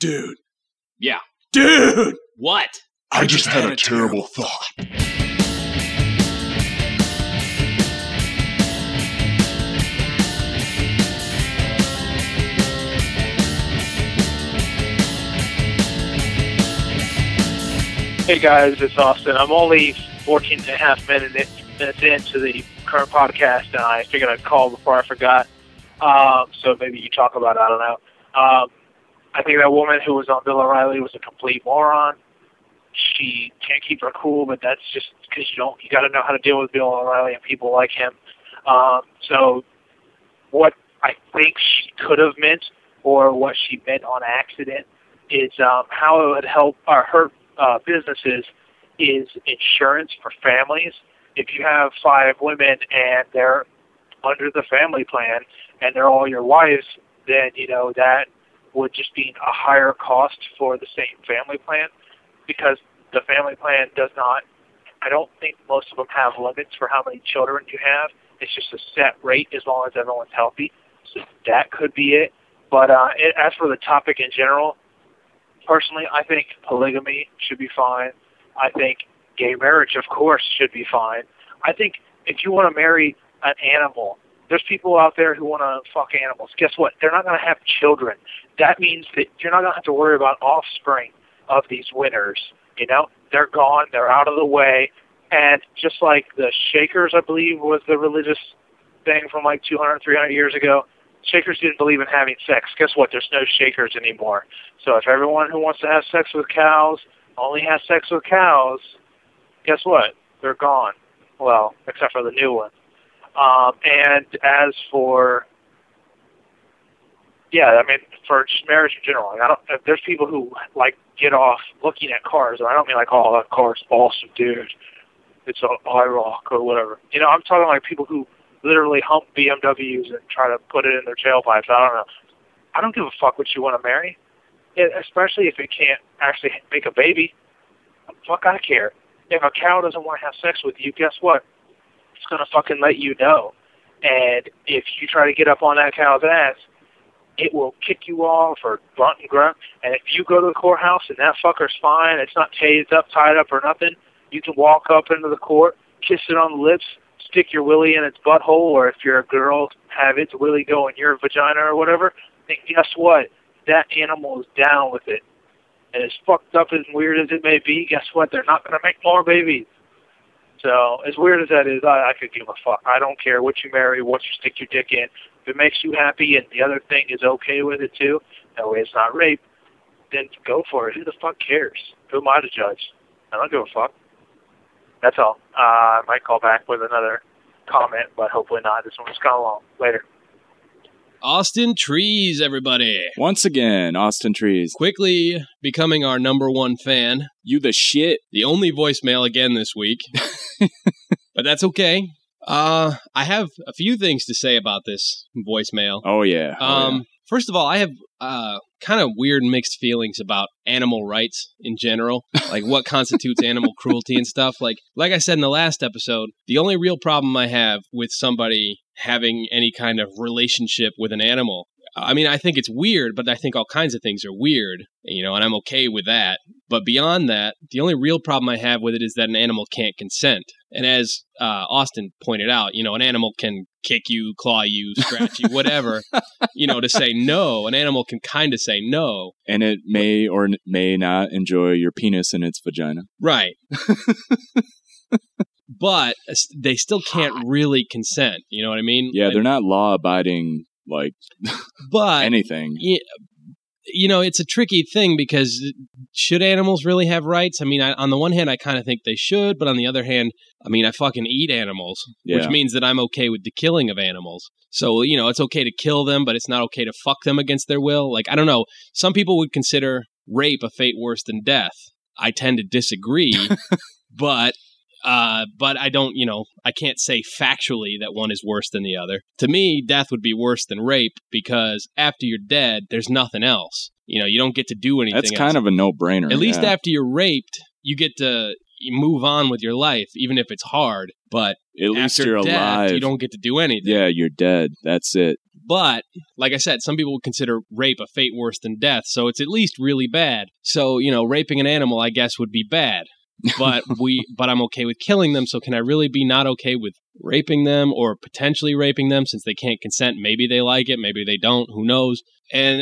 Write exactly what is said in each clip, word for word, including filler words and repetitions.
Dude. Yeah. Dude! What? I, I just had, had a terrible thought. Hey guys, it's Austin. I'm only fourteen and a half minutes, minutes into the current podcast, and I figured I'd call before I forgot. Um, so maybe you talk about it, I don't know. Um, I think that woman who was on Bill O'Reilly was a complete moron. She can't keep her cool, but that's just because you don't, you got to know how to deal with Bill O'Reilly and people like him. Um, so what I think she could have meant, or what she meant on accident, is um, how it would help or hurt uh, businesses is insurance for families. If you have five women and they're under the family plan and they're all your wives, then, you know, that would just be a higher cost for the same family plan, because the family plan does not, I don't think most of them have limits for how many children you have. It's just a set rate as long as everyone's healthy. So that could be it. But uh, it, as for the topic in general, personally, I think polygamy should be fine. I think gay marriage, of course, should be fine. I think if you want to marry an animal, there's people out there who want to fuck animals. Guess what? They're not going to have children. That means that you're not going to have to worry about offspring of these winners. You know, they're gone. They're out of the way. And just like the Shakers, I believe, was the religious thing from like two hundred, three hundred years ago, Shakers didn't believe in having sex. Guess what? There's no Shakers anymore. So if everyone who wants to have sex with cows only has sex with cows, guess what? They're gone. Well, except for the new one. Um, and as for, yeah, I mean, for just marriage in general, I don't. If there's people who like get off looking at cars, and I don't mean like, oh, that car's awesome, dude. It's a IROC or whatever. You know, I'm talking like people who literally hump B M Ws and try to put it in their tailpipes. I don't know. I don't give a fuck what you want to marry, it, especially if it can't actually make a baby. Fuck, I care. If a cow doesn't want to have sex with you, guess what? It's going to fucking let you know. And if you try to get up on that cow's ass, it will kick you off or grunt and grunt. And if you go to the courthouse and that fucker's fine, it's not tased up, tied up, or nothing, you can walk up into the court, kiss it on the lips, stick your willy in its butthole, or if you're a girl, have its willy go in your vagina or whatever, then guess what? That animal is down with it. And as fucked up and weird as it may be, guess what? They're not going to make more babies. So as weird as that is, I, I could give a fuck. I don't care what you marry, what you stick your dick in. If it makes you happy and the other thing is okay with it too, that way it's not rape, then go for it. Who the fuck cares? Who am I to judge? I don't give a fuck. That's all. Uh, I might call back with another comment, but hopefully not. This one's gone long. Later. Austin Trees, everybody. Once again, Austin Trees. Quickly becoming our number one fan. You the shit. The only voicemail again this week. But that's okay. Uh, I have a few things to say about this voicemail. Oh, yeah. Oh, um, yeah. First of all, I have uh, kind of weird mixed feelings about animal rights in general, like what constitutes animal cruelty and stuff. Like, like I said in the last episode, the only real problem I have with somebody having any kind of relationship with an animal, I mean, I think it's weird, but I think all kinds of things are weird, you know, and I'm okay with that. But beyond that, the only real problem I have with it is that an animal can't consent. And as uh, Austin pointed out, you know, an animal can kick you, claw you, scratch you, whatever, you know, to say no. An animal can kind of say no. And it may or may not enjoy your penis in its vagina. Right. But they still can't really consent. You know what I mean? Yeah, like, they're not law-abiding, like, but anything. Yeah, you know, it's a tricky thing because should animals really have rights? I mean, I, on the one hand, I kind of think they should, but on the other hand, I mean, I fucking eat animals, yeah. Which means that I'm okay with the killing of animals. So, you know, it's okay to kill them, but it's not okay to fuck them against their will. Like, I don't know. Some people would consider rape a fate worse than death. I tend to disagree, but... Uh, but I don't, you know, I can't say factually that one is worse than the other. To me, death would be worse than rape because after you're dead, there's nothing else. You know, you don't get to do anything That's else. kind of a no-brainer. At least yeah. after you're raped, you get to move on with your life, even if it's hard. But at least after you're death, alive. You don't get to do anything. Yeah, you're dead. That's it. But, like I said, some people would consider rape a fate worse than death, so it's at least really bad. So, you know, raping an animal, I guess, would be bad. But we, but I'm okay with killing them, so can I really be not okay with raping them or potentially raping them since they can't consent? Maybe they like it, maybe they don't, who knows? And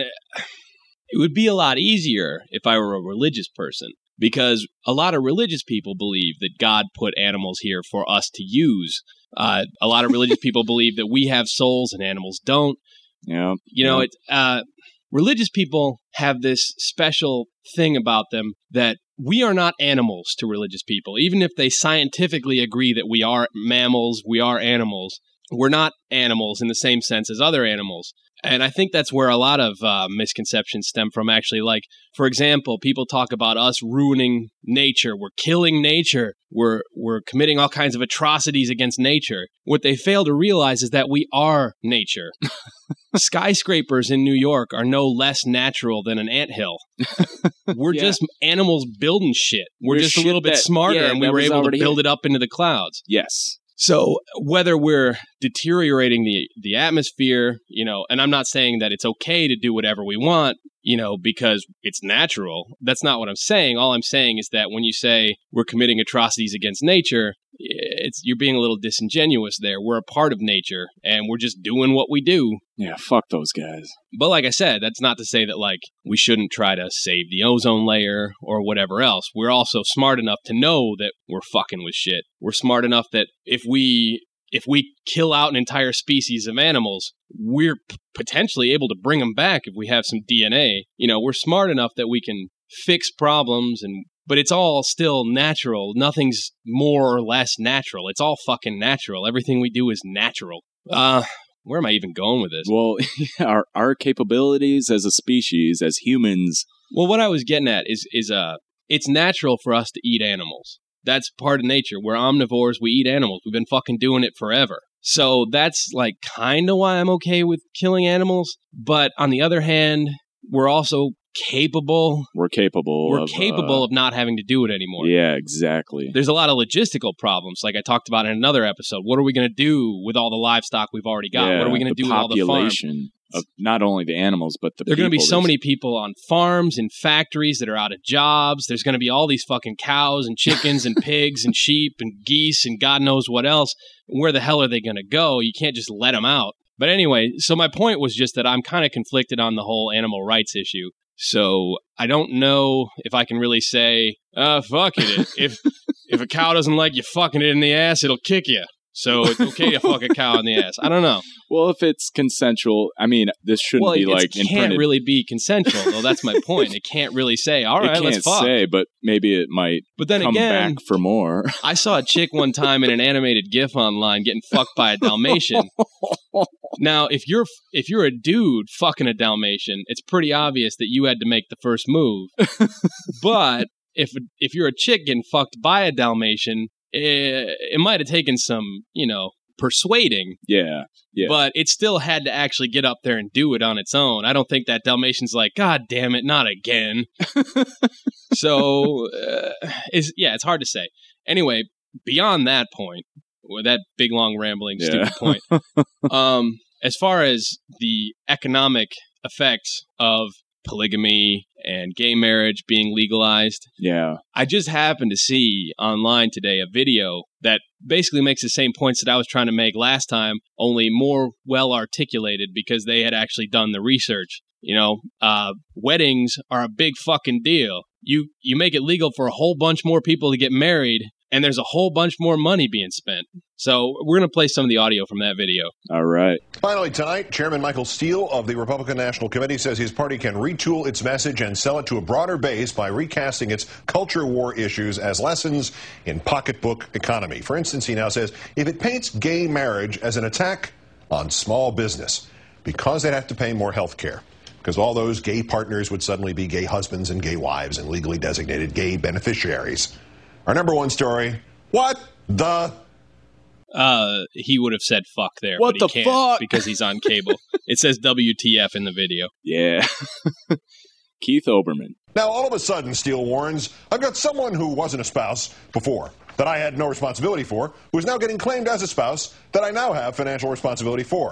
it would be a lot easier if I were a religious person, because a lot of religious people believe that God put animals here for us to use. Uh, a lot of religious people believe that we have souls and animals don't. Yeah. You know, yeah. it. Uh, religious people have this special thing about them that we are not animals to religious people. Even if they scientifically agree that we are mammals, we are animals, we're not animals in the same sense as other animals. And I think that's where a lot of uh, misconceptions stem from, actually. Like, for example, people talk about us ruining nature. We're killing nature. We're we're committing all kinds of atrocities against nature. What they fail to realize is that we are nature. Skyscrapers in New York are no less natural than an anthill. We're yeah. just animals building shit. We're, we're just a little bit that, smarter, yeah, and we were able to build it. it up into the clouds. Yes. So whether we're deteriorating the, the atmosphere, you know, and I'm not saying that it's okay to do whatever we want, you know, because it's natural. That's not what I'm saying. All I'm saying is that when you say we're committing atrocities against nature, it's you're being a little disingenuous there. We're a part of nature, and we're just doing what we do. Yeah, fuck those guys. But like I said, that's not to say that, like, we shouldn't try to save the ozone layer or whatever else. We're also smart enough to know that we're fucking with shit. We're smart enough that if we if we kill out an entire species of animals, we're p- potentially able to bring them back if we have some D N A. You know, we're smart enough that we can fix problems, and but it's all still natural. Nothing's more or less natural. It's all fucking natural. Everything we do is natural. Uh, where am I even going with this? Well, our our capabilities as a species, as humans. Well, what I was getting at is is uh, it's natural for us to eat animals. That's part of nature. We're omnivores. We eat animals. We've been fucking doing it forever. So that's like kind of why I'm okay with killing animals. But on the other hand, we're also capable. We're capable. We're of, capable uh, of not having to do it anymore. Yeah, exactly. There's a lot of logistical problems, like I talked about in another episode. What are we going to do with all the livestock we've already got? Yeah, what are we going to do with all the farms? Of not only the animals, but the There are going to be so There's... many people on farms and factories that are out of jobs. There's going to be all these fucking cows and chickens and pigs and sheep and geese and God knows what else. Where the hell are they going to go? You can't just let them out. But anyway, so my point was just that I'm kind of conflicted on the whole animal rights issue. So I don't know if I can really say, uh, fuck it. If if a cow doesn't like you fucking it in the ass, it'll kick you. So it's okay to fuck a cow in the ass. I don't know. Well, if it's consensual, I mean, this shouldn't well, be like it imprinted. can't really be consensual, though. That's my point. It can't really say, all right, it let's can't fuck. say, but maybe it might but then come again, back for more. I saw a chick one time in an animated GIF online getting fucked by a Dalmatian. Now, if you're if you're a dude fucking a Dalmatian, it's pretty obvious that you had to make the first move. But if if you're a chick getting fucked by a Dalmatian, it, it might have taken some, you know, persuading. Yeah, yeah. But it still had to actually get up there and do it on its own. I don't think that Dalmatian's like, God damn it, not again. So, uh, it's, yeah, it's hard to say. Anyway, beyond that point, well, that big, long, rambling, yeah. stupid point, um, as far as the economic effects of polygamy and gay marriage being legalized. Yeah. I just happened to see online today a video that basically makes the same points that I was trying to make last time, only more well articulated because they had actually done the research. You know, uh, weddings are a big fucking deal. You you make it legal for a whole bunch more people to get married, and there's a whole bunch more money being spent. So we're going to play some of the audio from that video. All right. Finally tonight, Chairman Michael Steele of the Republican National Committee says his party can retool its message and sell it to a broader base by recasting its culture war issues as lessons in pocketbook economy. For instance, he now says if it paints gay marriage as an attack on small business because they'd have to pay more health care, because all those gay partners would suddenly be gay husbands and gay wives and legally designated gay beneficiaries. Our number one story, what the... Uh, he would have said fuck there, what but he the can't fuck? because he's on cable. It says W T F in the video. Yeah. Keith Olbermann. Now, all of a sudden, Steele warns, I've got someone who wasn't a spouse before, that I had no responsibility for, who is now getting claimed as a spouse that I now have financial responsibility for.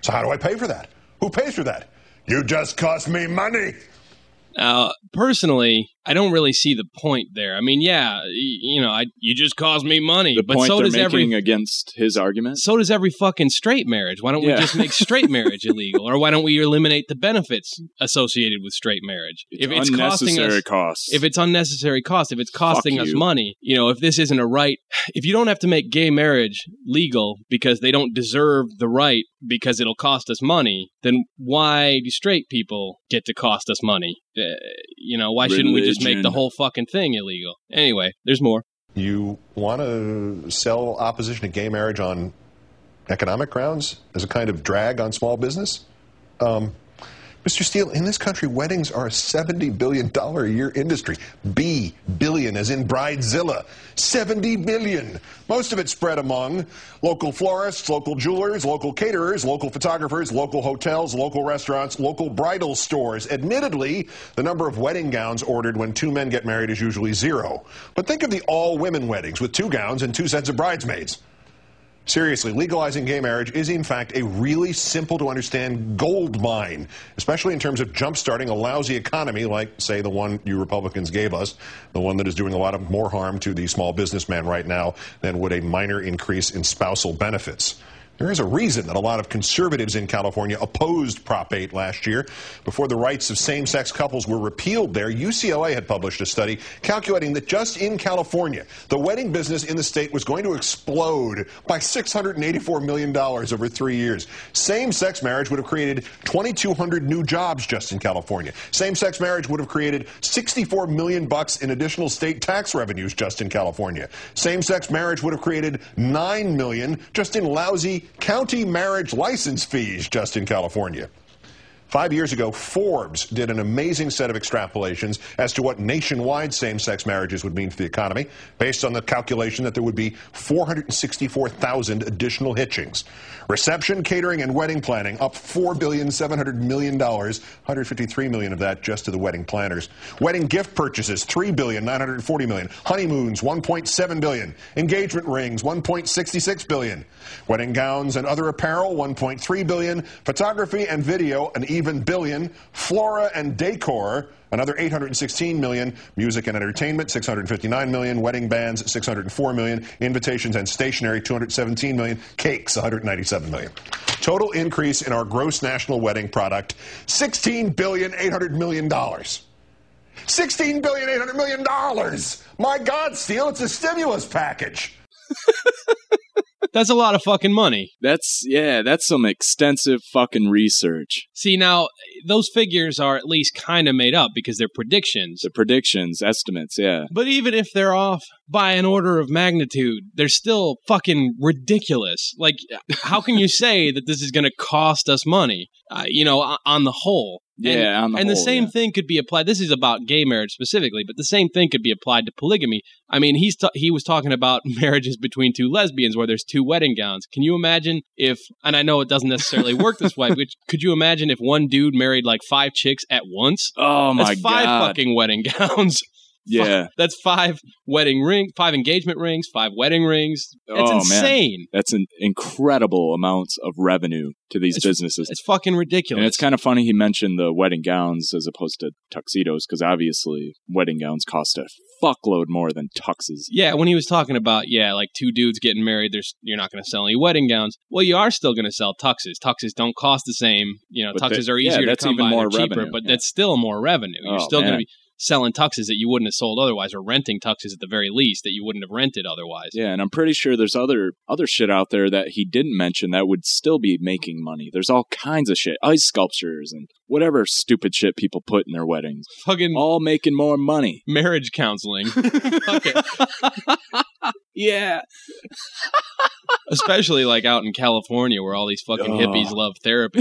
So how do I pay for that? Who pays for that? You just cost me money. Now, uh, personally, I don't really see the point there. I mean, yeah, you know, I, you just cost me money. The but point so they're does making every, against his argument? So does every fucking straight marriage. Why don't yeah. we just make straight marriage illegal? Or why don't we eliminate the benefits associated with straight marriage? It's if it's unnecessary costing us, costs. If it's unnecessary cost, if it's costing Fuck us you. money, you know, if this isn't a right, if you don't have to make gay marriage legal because they don't deserve the right because it'll cost us money, then why do straight people get to cost us money? Uh, you know, why shouldn't we just make the whole fucking thing illegal? Anyway, there's more. You want to sell opposition to gay marriage on economic grounds as a kind of drag on small business? Um, Mister Steele, in this country, weddings are a seventy billion dollars a year industry. B, billion, as in Bridezilla. seventy billion dollars. Most of it spread among local florists, local jewelers, local caterers, local photographers, local hotels, local restaurants, local bridal stores. Admittedly, the number of wedding gowns ordered when two men get married is usually zero. But think of the all-women weddings with two gowns and two sets of bridesmaids. Seriously, legalizing gay marriage is, in fact, a really simple-to-understand gold mine, especially in terms of jump-starting a lousy economy like, say, the one you Republicans gave us, the one that is doing a lot of more harm to the small businessman right now than would a minor increase in spousal benefits. There is a reason that a lot of conservatives in California opposed Prop eight last year. Before the rights of same-sex couples were repealed there, U C L A had published a study calculating that just in California, the wedding business in the state was going to explode by six hundred eighty-four million dollars over three years. Same-sex marriage would have created twenty-two hundred new jobs just in California. Same-sex marriage would have created sixty-four million bucks in additional state tax revenues just in California. Same-sex marriage would have created nine million just in lousy county marriage license fees just in California. Five years ago, Forbes did an amazing set of extrapolations as to what nationwide same-sex marriages would mean for the economy, based on the calculation that there would be four hundred sixty-four thousand additional hitchings. Reception, catering, and wedding planning up four billion seven hundred million dollars, one hundred fifty-three million dollars of that just to the wedding planners. Wedding gift purchases, three billion nine hundred forty million dollars. Honeymoons, one point seven billion dollars. Engagement rings, one point six six billion dollars. Wedding gowns and other apparel, one point three billion dollars. Photography and video, an even billion. Flora and decor, another eight hundred sixteen million dollars. Music and entertainment, six hundred fifty-nine million dollars. Wedding bands, six hundred four million dollars. Invitations and stationery, two hundred seventeen million dollars. Cakes, one hundred ninety-seven million dollars. Total increase in our gross national wedding product, sixteen billion eight hundred million dollars. sixteen billion eight hundred million dollars. My God, Steele, it's a stimulus package. That's a lot of fucking money. That's, yeah, that's some extensive fucking research. See, now, those figures are at least kind of made up because they're predictions. The predictions, estimates, yeah. But even if they're off by an order of magnitude, they're still fucking ridiculous. Like, how can you say that this is going to cost us money, uh, you know, on the whole? Yeah, and, on the and whole, the same yeah. thing could be applied. This is about gay marriage specifically, but the same thing could be applied to polygamy. I mean, he's ta- he was talking about marriages between two lesbians where there's two wedding gowns. Can you imagine if, and I know it doesn't necessarily work this way, but could you imagine if one dude married like five chicks at once? Oh my That's five God. fucking wedding gowns. Yeah. Five, that's five wedding ring, five engagement rings, five wedding rings. It's Oh, insane. Man. That's an incredible amounts of revenue to these It's, businesses. It's fucking ridiculous. And it's kind of funny he mentioned the wedding gowns as opposed to tuxedos, because obviously wedding gowns cost a fuckload more than tuxes. Yeah, when he was talking about, yeah, like two dudes getting married, there's you're not going to sell any wedding gowns. Well, you are still going to sell tuxes. Tuxes don't cost the same. You know, But tuxes that- are yeah, easier to that's come even by. more They're cheaper, revenue, but yeah. that's still more revenue. You're Oh, still going to man. be selling tuxes that you wouldn't have sold otherwise, or renting tuxes at the very least that you wouldn't have rented otherwise. Yeah, and I'm pretty sure there's other other shit out there that he didn't mention that would still be making money. There's all kinds of shit. Ice sculptures and whatever stupid shit people put in their weddings. Fucking All making more money. marriage counseling. Fuck it. Yeah. Especially like out in California where all these fucking Oh. hippies love therapy.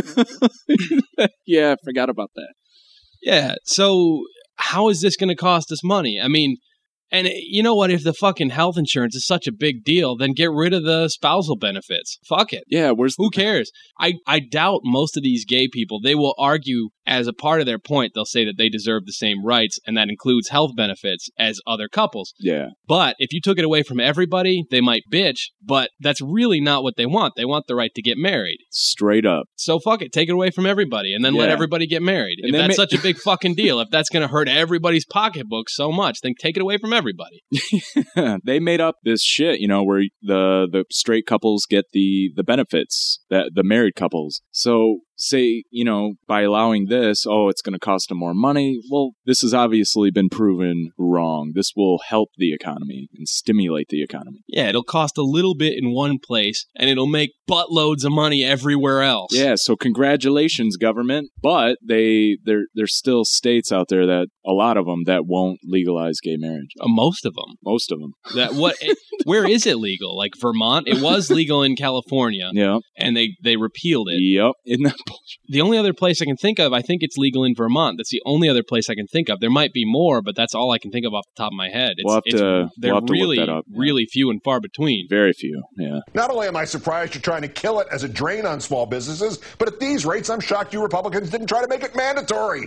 Yeah, I forgot about that. Yeah. So how is this going to cost us money? I mean, And you know what? If the fucking health insurance is such a big deal, then get rid of the spousal benefits. Fuck it. Yeah, where's Who cares? I, I doubt most of these gay people, they will argue as a part of their point, they'll say that they deserve the same rights, and that includes health benefits as other couples. Yeah. But if you took it away from everybody, they might bitch, but that's really not what they want. They want the right to get married. Straight up. So fuck it. Take it away from everybody, and then Yeah. let everybody get married. And if that's ma- such a big fucking deal, if that's going to hurt everybody's pocketbook so much, then take it away from everybody. They made up this shit, you know, where the the straight couples get the the benefits, that the married couples. So say, you know, by allowing this, oh, it's going to cost them more money. Well, this has obviously been proven wrong. This will help the economy and stimulate the economy. Yeah, it'll cost a little bit in one place, and it'll make buttloads of money everywhere else. Yeah, so congratulations, government. But they there there's still states out there, that a lot of them, that won't legalize gay marriage. Uh, most of them. Most of them. That what? it, where is it legal? Like Vermont? It was legal in California. Yeah. And they, they repealed it. Yep. Isn't that bullshit? The only other place I can think of, I think it's legal in Vermont. That's the only other place I can think of. There might be more, but that's all I can think of off the top of my head. It's, We'll have it's, to- they're we'll have to look really, that up, yeah. really few and far between. Very few. Yeah. Not only am I surprised you're trying to kill it as a drain on small businesses, but at these rates, I'm shocked you Republicans didn't try to make it mandatory.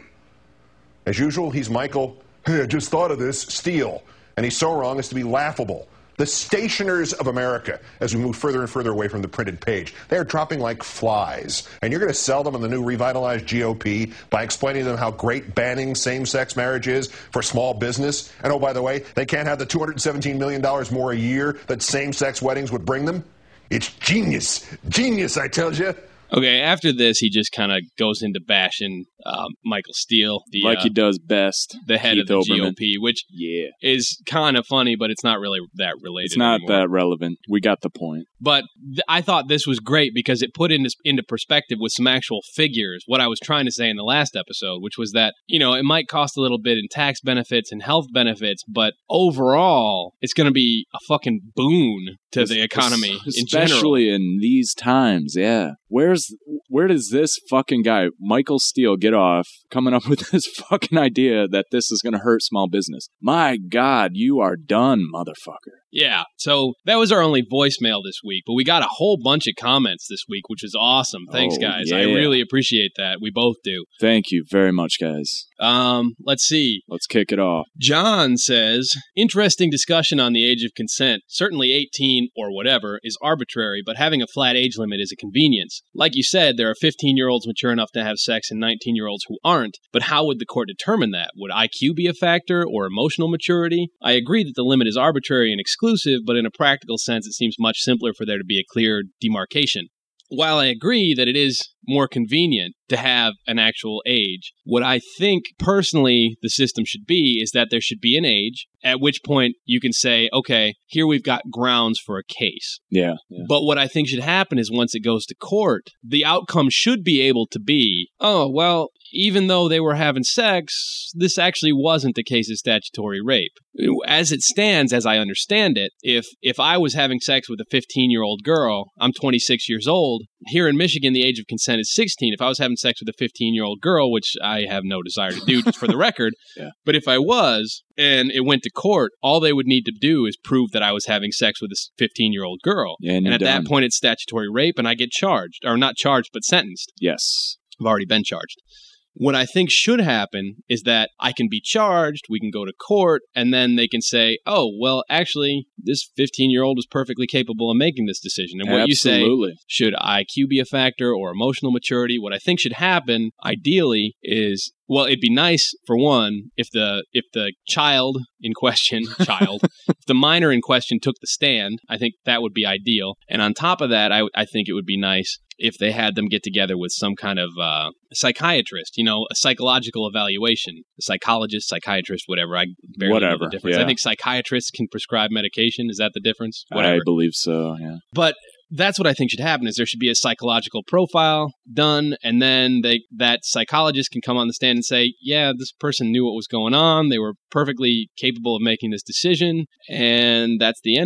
As usual, he's Michael, hey, I just thought of this, Steele. And he's so wrong as to be laughable. The stationers of America, as we move further and further away from the printed page, they are dropping like flies. And you're going to sell them on the new revitalized G O P by explaining to them how great banning same-sex marriage is for small business. And oh, by the way, they can't have the two hundred seventeen million dollars more a year that same-sex weddings would bring them. It's genius. Genius, I tell you. Okay, after this, he just kind of goes into bashing um, Michael Steele, the Like uh, he does best. the head Keith of the Olbermann. G O P, which Yeah. is kind of funny, but it's not really that related. It's not anymore. that relevant. We got the point. But th- I thought this was great because it put into into perspective with some actual figures what I was trying to say in the last episode, which was that, you know, it might cost a little bit in tax benefits and health benefits, but overall, it's going to be a fucking boon to the economy in general. Especially in these times, yeah. Where's where does this fucking guy, Michael Steele, get off coming up with this fucking idea that this is going to hurt small business? My God, you are done, motherfucker. Yeah, so that was our only voicemail this week, but we got a whole bunch of comments this week, which was awesome. Thanks, Oh, guys. yeah. I really appreciate that. We both do. Thank you very much, guys. Um, let's see. Let's kick it off. John says, interesting discussion on the age of consent. Certainly eighteen or whatever is arbitrary, but having a flat age limit is a convenience. Like you said, there are fifteen-year-olds mature enough to have sex and nineteen-year-olds who aren't, but how would the court determine that? Would I Q be a factor or emotional maturity? I agree that the limit is arbitrary and exclusive, but in a practical sense, it seems much simpler for there to be a clear demarcation. While I agree that it is more convenient to have an actual age, what I think personally the system should be is that there should be an age at which point you can say, okay, here we've got grounds for a case. Yeah. yeah. But what I think should happen is once it goes to court, the outcome should be able to be, oh, well, even though they were having sex, this actually wasn't the case of statutory rape. As it stands, as I understand it, if if I was having sex with a fifteen-year-old girl, I'm twenty-six years old. Here in Michigan, the age of consent is sixteen. If I was having sex with a fifteen-year-old girl, which I have no desire to do, just for the record, Yeah. but if I was, and it went to court, all they would need to do is prove that I was having sex with a fifteen-year-old girl. Yeah, and and you're at done. that point, it's statutory rape, and I get charged. Or not charged, but sentenced. Yes. I've already been charged. What I think should happen is that I can be charged, we can go to court, and then they can say, oh, well, actually, this fifteen-year-old was perfectly capable of making this decision. And what Absolutely. you say, should I Q be a factor or emotional maturity? What I think should happen, ideally, is, well, it'd be nice, for one, if the if the child in question, child, if the minor in question took the stand. I think that would be ideal. And on top of that, I, I think it would be nice if they had them get together with some kind of uh, psychiatrist, you know, a psychological evaluation, a psychologist, psychiatrist, whatever. I barely know Whatever, the difference. yeah. I think psychiatrists can prescribe medication. Is that the difference? Whatever. I believe so, yeah. But that's what I think should happen is there should be a psychological profile done, and then they that psychologist can come on the stand and say, yeah, this person knew what was going on. They were perfectly capable of making this decision, and that's the end of it.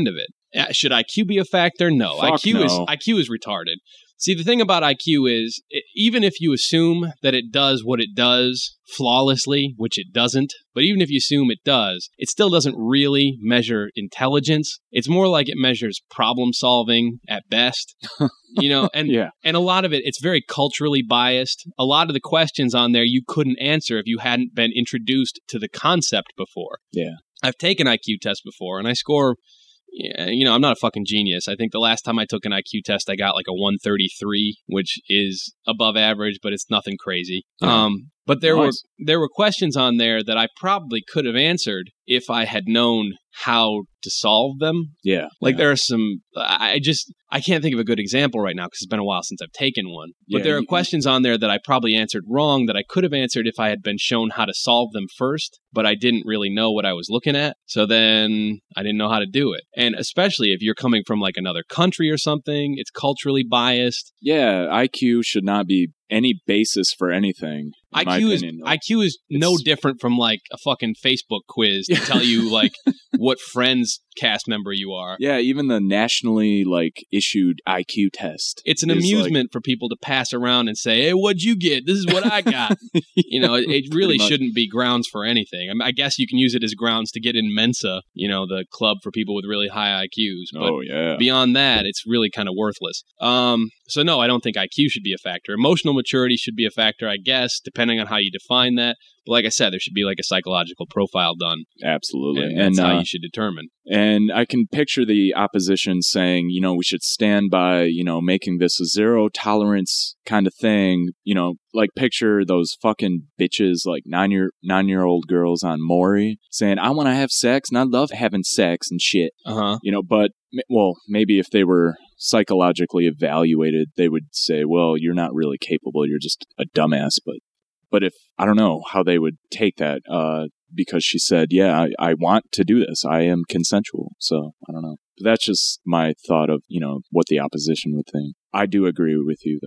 Uh, should I Q be a factor? No. Fuck I Q no. is I Q is retarded. See, the thing about I Q is, it, even if you assume that it does what it does flawlessly, which it doesn't, but even if you assume it does, it still doesn't really measure intelligence. It's more like it measures problem solving at best. You know, and yeah. and a lot of it, it's very culturally biased. A lot of the questions on there you couldn't answer if you hadn't been introduced to the concept before. Yeah. I've taken I Q tests before, and I score... Yeah, you know, I'm not a fucking genius. I think the last time I took an I Q test, I got like a one thirty-three, which is above average, but it's nothing crazy. Yeah. Um, but there Nice. were there were questions on there that I probably could have answered if I had known how to solve them. Yeah. Like yeah. there are some, I just, I can't think of a good example right now because it's been a while since I've taken one. But Yeah, there are you- questions on there that I probably answered wrong that I could have answered if I had been shown how to solve them first, but I didn't really know what I was looking at. So then I didn't know how to do it. And especially if you're coming from like another country or something, it's culturally biased. Yeah, I Q should not be any basis for anything. in my I Q is opinion. I Q is no It's- different from like a fucking Facebook quiz to tell you like what Friends cast member you are. Yeah, even the nationally like issued I Q test. It's an is, like- amusement for people to pass around and say, "Hey, what'd you get? This is what I got." You know, it, it really Pretty much. shouldn't be grounds for anything. I, mean, I guess you can use it as grounds to get in Mensa, you know, the club for people with really high I Qs. But Oh yeah. beyond that, it's really kind of worthless. Um, so no, I don't think I Q should be a factor. Emotional maturity should be a factor, I guess, depending on how you define that. But like I said, there should be like a psychological profile done, Absolutely. and And that's how uh, you should determine. and I can picture the opposition saying, you know, we should stand by, you know, making this a zero tolerance kind of thing. You know, like picture those fucking bitches, like nine year nine year old girls on Maury saying, "I want to have sex and I love having sex and shit." Uh huh. You know, but well, maybe if they were psychologically evaluated, they would say, "Well, you're not really capable. You're just a dumbass." But but if I don't know how they would take that, uh, because she said, "Yeah, I, I want to do this. I am consensual." So I don't know. But that's just my thought of, you know, what the opposition would think. I do agree with you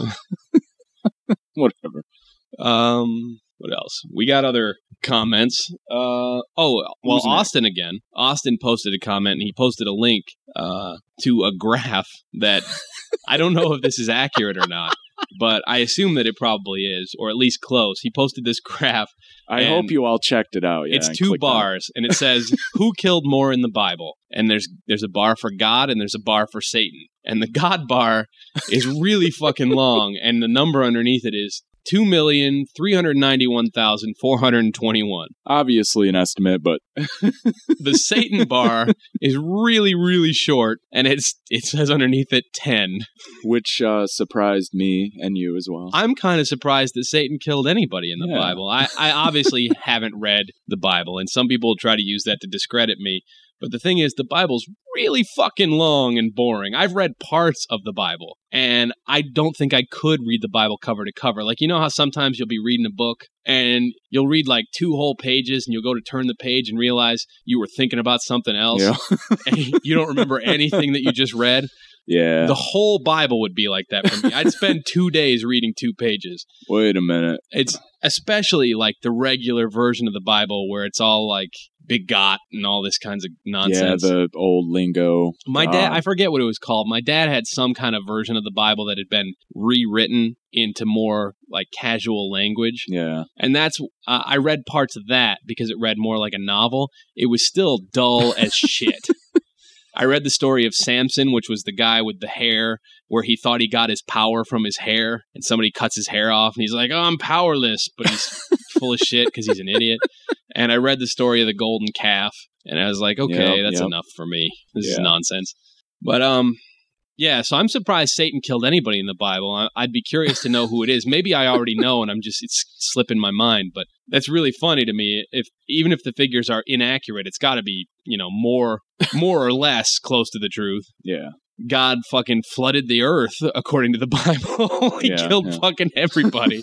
though. Whatever. Um, what else? We got other comments. Uh, oh, well, Who's next? Austin again. Austin posted a comment, and he posted a link uh, to a graph that I don't know if this is accurate or not, but I assume that it probably is, or at least close. He posted this graph. I And hope you all checked it out. Yeah, it's and two clicked on it. bars, and it says, "Who killed more in the Bible?" And there's there's a bar for God, and there's a bar for Satan. And the God bar is really fucking long, and the number underneath it is two million three hundred ninety-one thousand four hundred twenty-one. Obviously an estimate, but The Satan bar is really, really short, and it's it says underneath it ten. which uh, surprised me and you as well. I'm kind of surprised that Satan killed anybody in the Yeah. Bible. I, I obviously haven't read the Bible, and some people try to use that to discredit me. But the thing is, the Bible's really fucking long and boring. I've read parts of the Bible, and I don't think I could read the Bible cover to cover. Like, you know how sometimes you'll be reading a book, and you'll read like two whole pages, and you'll go to turn the page and realize you were thinking about something else, Yeah. and you don't remember anything that you just read? Yeah. The whole Bible would be like that for me. I'd spend two days reading two pages. Wait a minute. It's especially like the regular version of the Bible where it's all like begot and all this kinds of nonsense. Yeah, the old lingo. My dad, Uh, I forget what it was called. My dad had some kind of version of the Bible that had been rewritten into more like casual language. Yeah. And that's, uh, I read parts of that because it read more like a novel. It was still dull as shit. I read the story of Samson, which was the guy with the hair, where he thought he got his power from his hair, and somebody cuts his hair off, and he's like, "Oh, I'm powerless," but he's full of shit because he's an idiot. And I read the story of the golden calf, and I was like, "Okay, Yep, that's yep. enough for me. This is Yeah. nonsense." But um, yeah. So I'm surprised Satan killed anybody in the Bible. I, I'd be curious to know who it is. Maybe I already know, and I'm just it's slipping my mind. But that's really funny to me. If even if the figures are inaccurate, it's got to be, you know, more more or less close to the truth. Yeah. God fucking flooded the earth, according to the Bible. He Yeah, killed yeah. fucking everybody.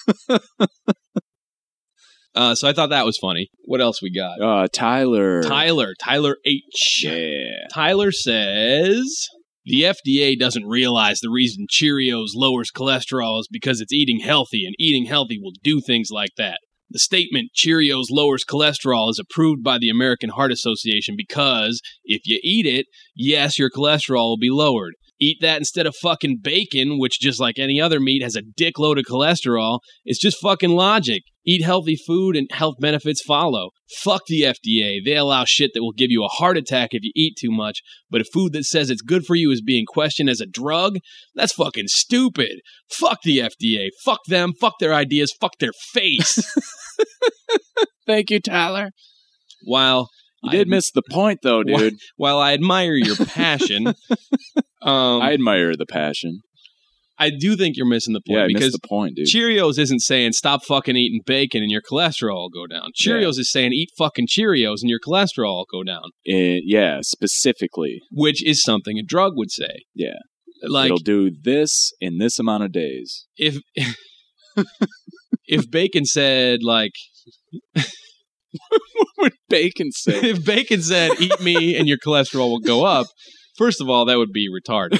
uh, so I thought that was funny. What else we got? Uh, Tyler. Tyler. Tyler H. Yeah. Tyler says the F D A doesn't realize the reason Cheerios lowers cholesterol is because it's eating healthy, and eating healthy will do things like that. The statement, Cheerios lowers cholesterol, is approved by the American Heart Association because if you eat it, yes, your cholesterol will be lowered. Eat that instead of fucking bacon, which just like any other meat has a dickload of cholesterol. It's just fucking logic. Eat healthy food and health benefits follow. Fuck the F D A. They allow shit that will give you a heart attack if you eat too much, but a food that says it's good for you is being questioned as a drug? That's fucking stupid. Fuck the F D A. Fuck them. Fuck their ideas. Fuck their face. Thank you, Tyler. While You did I, miss the point, though, dude. While I admire your passion, um, I admire the passion. I do think you're missing the point. Yeah, I because missed the point, dude. Cheerios isn't saying stop fucking eating bacon and your cholesterol will go down. Cheerios yeah. is saying eat fucking Cheerios and your cholesterol will go down. It, yeah, specifically. Which is something a drug would say. Yeah. Like, it'll do this in this amount of days. If if bacon said, like... What would bacon say? If bacon said, eat me and your cholesterol will go up, first of all, that would be retarded.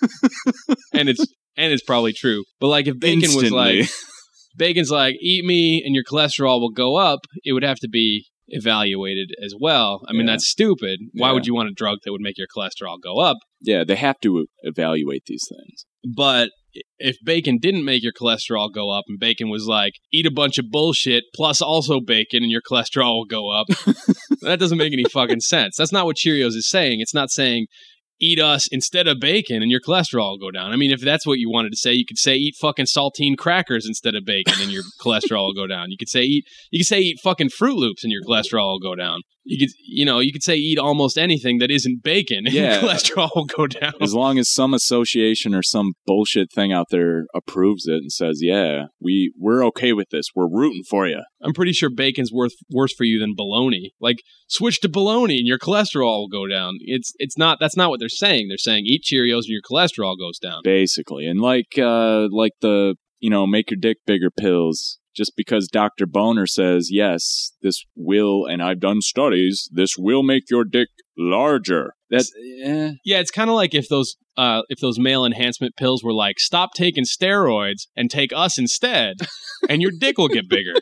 and it's and it's probably true. But like if bacon Instantly. was like, bacon's like, eat me and your cholesterol will go up, it would have to be evaluated as well. I mean, yeah. that's stupid. Why yeah. would you want a drug that would make your cholesterol go up? Yeah, they have to evaluate these things. But if bacon didn't make your cholesterol go up and bacon was like, eat a bunch of bullshit plus also bacon and your cholesterol will go up, that doesn't make any fucking sense. That's not what Cheerios is saying. It's not saying eat us instead of bacon and your cholesterol will go down. I mean, if that's what you wanted to say, you could say eat fucking saltine crackers instead of bacon and your cholesterol will go down. You could say eat you could say eat fucking Fruit Loops and your cholesterol will go down. You could you know, you could say eat almost anything that isn't bacon and yeah. your cholesterol will go down. As long as some association or some bullshit thing out there approves it and says, yeah, we, we're okay with this. We're rooting for you. I'm pretty sure bacon's worth worse for you than bologna. Like, switch to bologna and your cholesterol will go down. It's it's not that's not what they're saying. They're saying eat Cheerios and your cholesterol goes down. Basically. And like uh like the, you know, make your dick bigger pills. Just because Doctor Boner says, yes, this will, and I've done studies, this will make your dick larger. That's, eh. Yeah, it's kind of like if those uh, if those male enhancement pills were like, stop taking steroids and take us instead, and your dick will get bigger.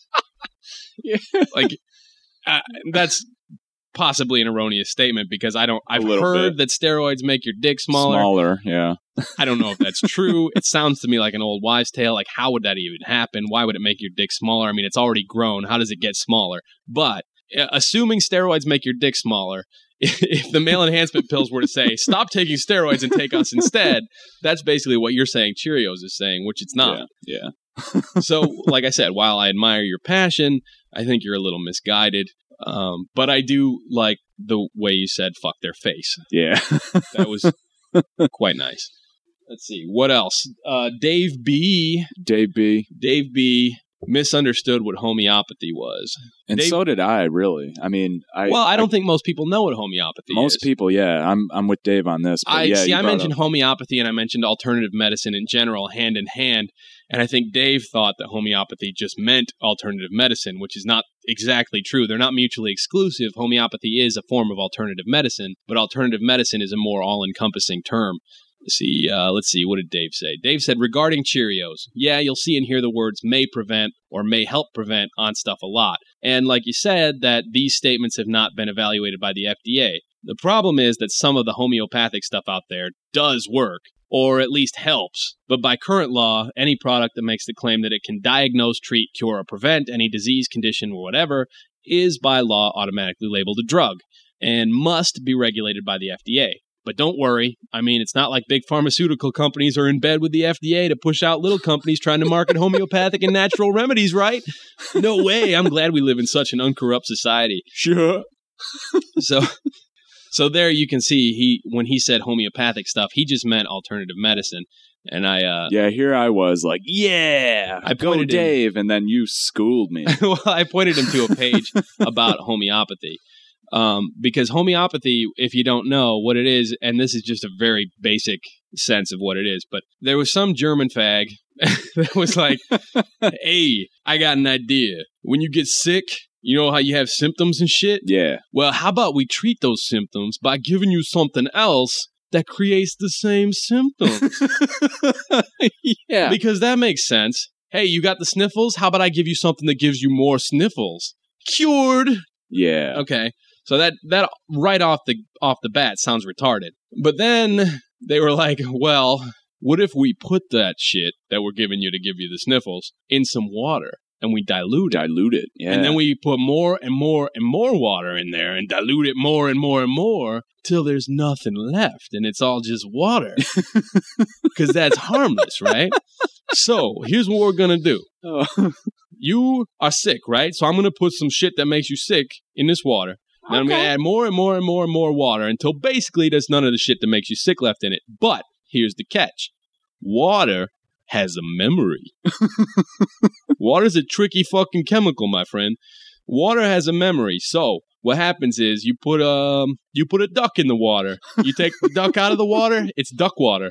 Yeah. Like, uh, that's possibly an erroneous statement because I don't, I've heard bit. that steroids make your dick smaller. Smaller, yeah. I don't know if that's true. It sounds to me like an old wives' tale. Like, how would that even happen? Why would it make your dick smaller? I mean, it's already grown. How does it get smaller? But uh, assuming steroids make your dick smaller, if the male enhancement pills were to say, stop taking steroids and take us instead, that's basically what you're saying Cheerios is saying, which it's not. Yeah. yeah. So, like I said, while I admire your passion, I think you're a little misguided. Um, but I do like the way you said, fuck their face. Yeah. That was quite nice. Let's see. What else? Uh, Dave B. Dave B. Dave B. misunderstood what homeopathy was. And Dave, so did I, really. I mean, I... Well, I don't I, think most people know what homeopathy most is. Most people, yeah. I'm I'm with Dave on this. But I yeah, See, I mentioned up. homeopathy and I mentioned alternative medicine in general, hand in hand. And I think Dave thought that homeopathy just meant alternative medicine, which is not exactly true. They're not mutually exclusive. Homeopathy is a form of alternative medicine, but alternative medicine is a more all-encompassing term. Let's see, uh, let's see, what did Dave say? Dave said, regarding Cheerios, yeah, you'll see and hear the words may prevent or may help prevent on stuff a lot. And like you said, that these statements have not been evaluated by the F D A. The problem is that some of the homeopathic stuff out there does work, or at least helps. But by current law, any product that makes the claim that it can diagnose, treat, cure, or prevent any disease, condition, or whatever is by law automatically labeled a drug and must be regulated by the F D A. But don't worry. I mean, it's not like big pharmaceutical companies are in bed with the F D A to push out little companies trying to market homeopathic and natural remedies, right? No way. I'm glad we live in such an uncorrupt society. Sure. So... So there you can see he when he said homeopathic stuff, he just meant alternative medicine. And I uh, yeah, here I was like, yeah, I go Dave, him, and then you schooled me. Well, I pointed him to a page about homeopathy. Um, because homeopathy, if you don't know what it is, and this is just a very basic sense of what it is, but there was some German fag that was like, hey, I got an idea. When you get sick, you know how you have symptoms and shit? Yeah. Well, how about we treat those symptoms by giving you something else that creates the same symptoms? Yeah. Because that makes sense. hey, you got the sniffles? How about I give you something that gives you more sniffles? Cured. Yeah. Okay. So that that right off the off the bat sounds retarded. But then they were like, well, what if we put that shit that we're giving you to give you the sniffles in some water and we dilute it? Dilute it, yeah. And then we put more and more and more water in there and dilute it more and more and more till there's nothing left and it's all just water. Because that's harmless, right? So here's what we're going to do. Oh. You are sick, right? So I'm going to put some shit that makes you sick in this water. Then okay. I'm going to add more and more and more and more water until basically there's none of the shit that makes you sick left in it. But here's the catch. Water has a memory. Water's a tricky fucking chemical, my friend. Water has a memory. So what happens is you put um you put a duck in the water. You take the duck out of the water, it's duck water.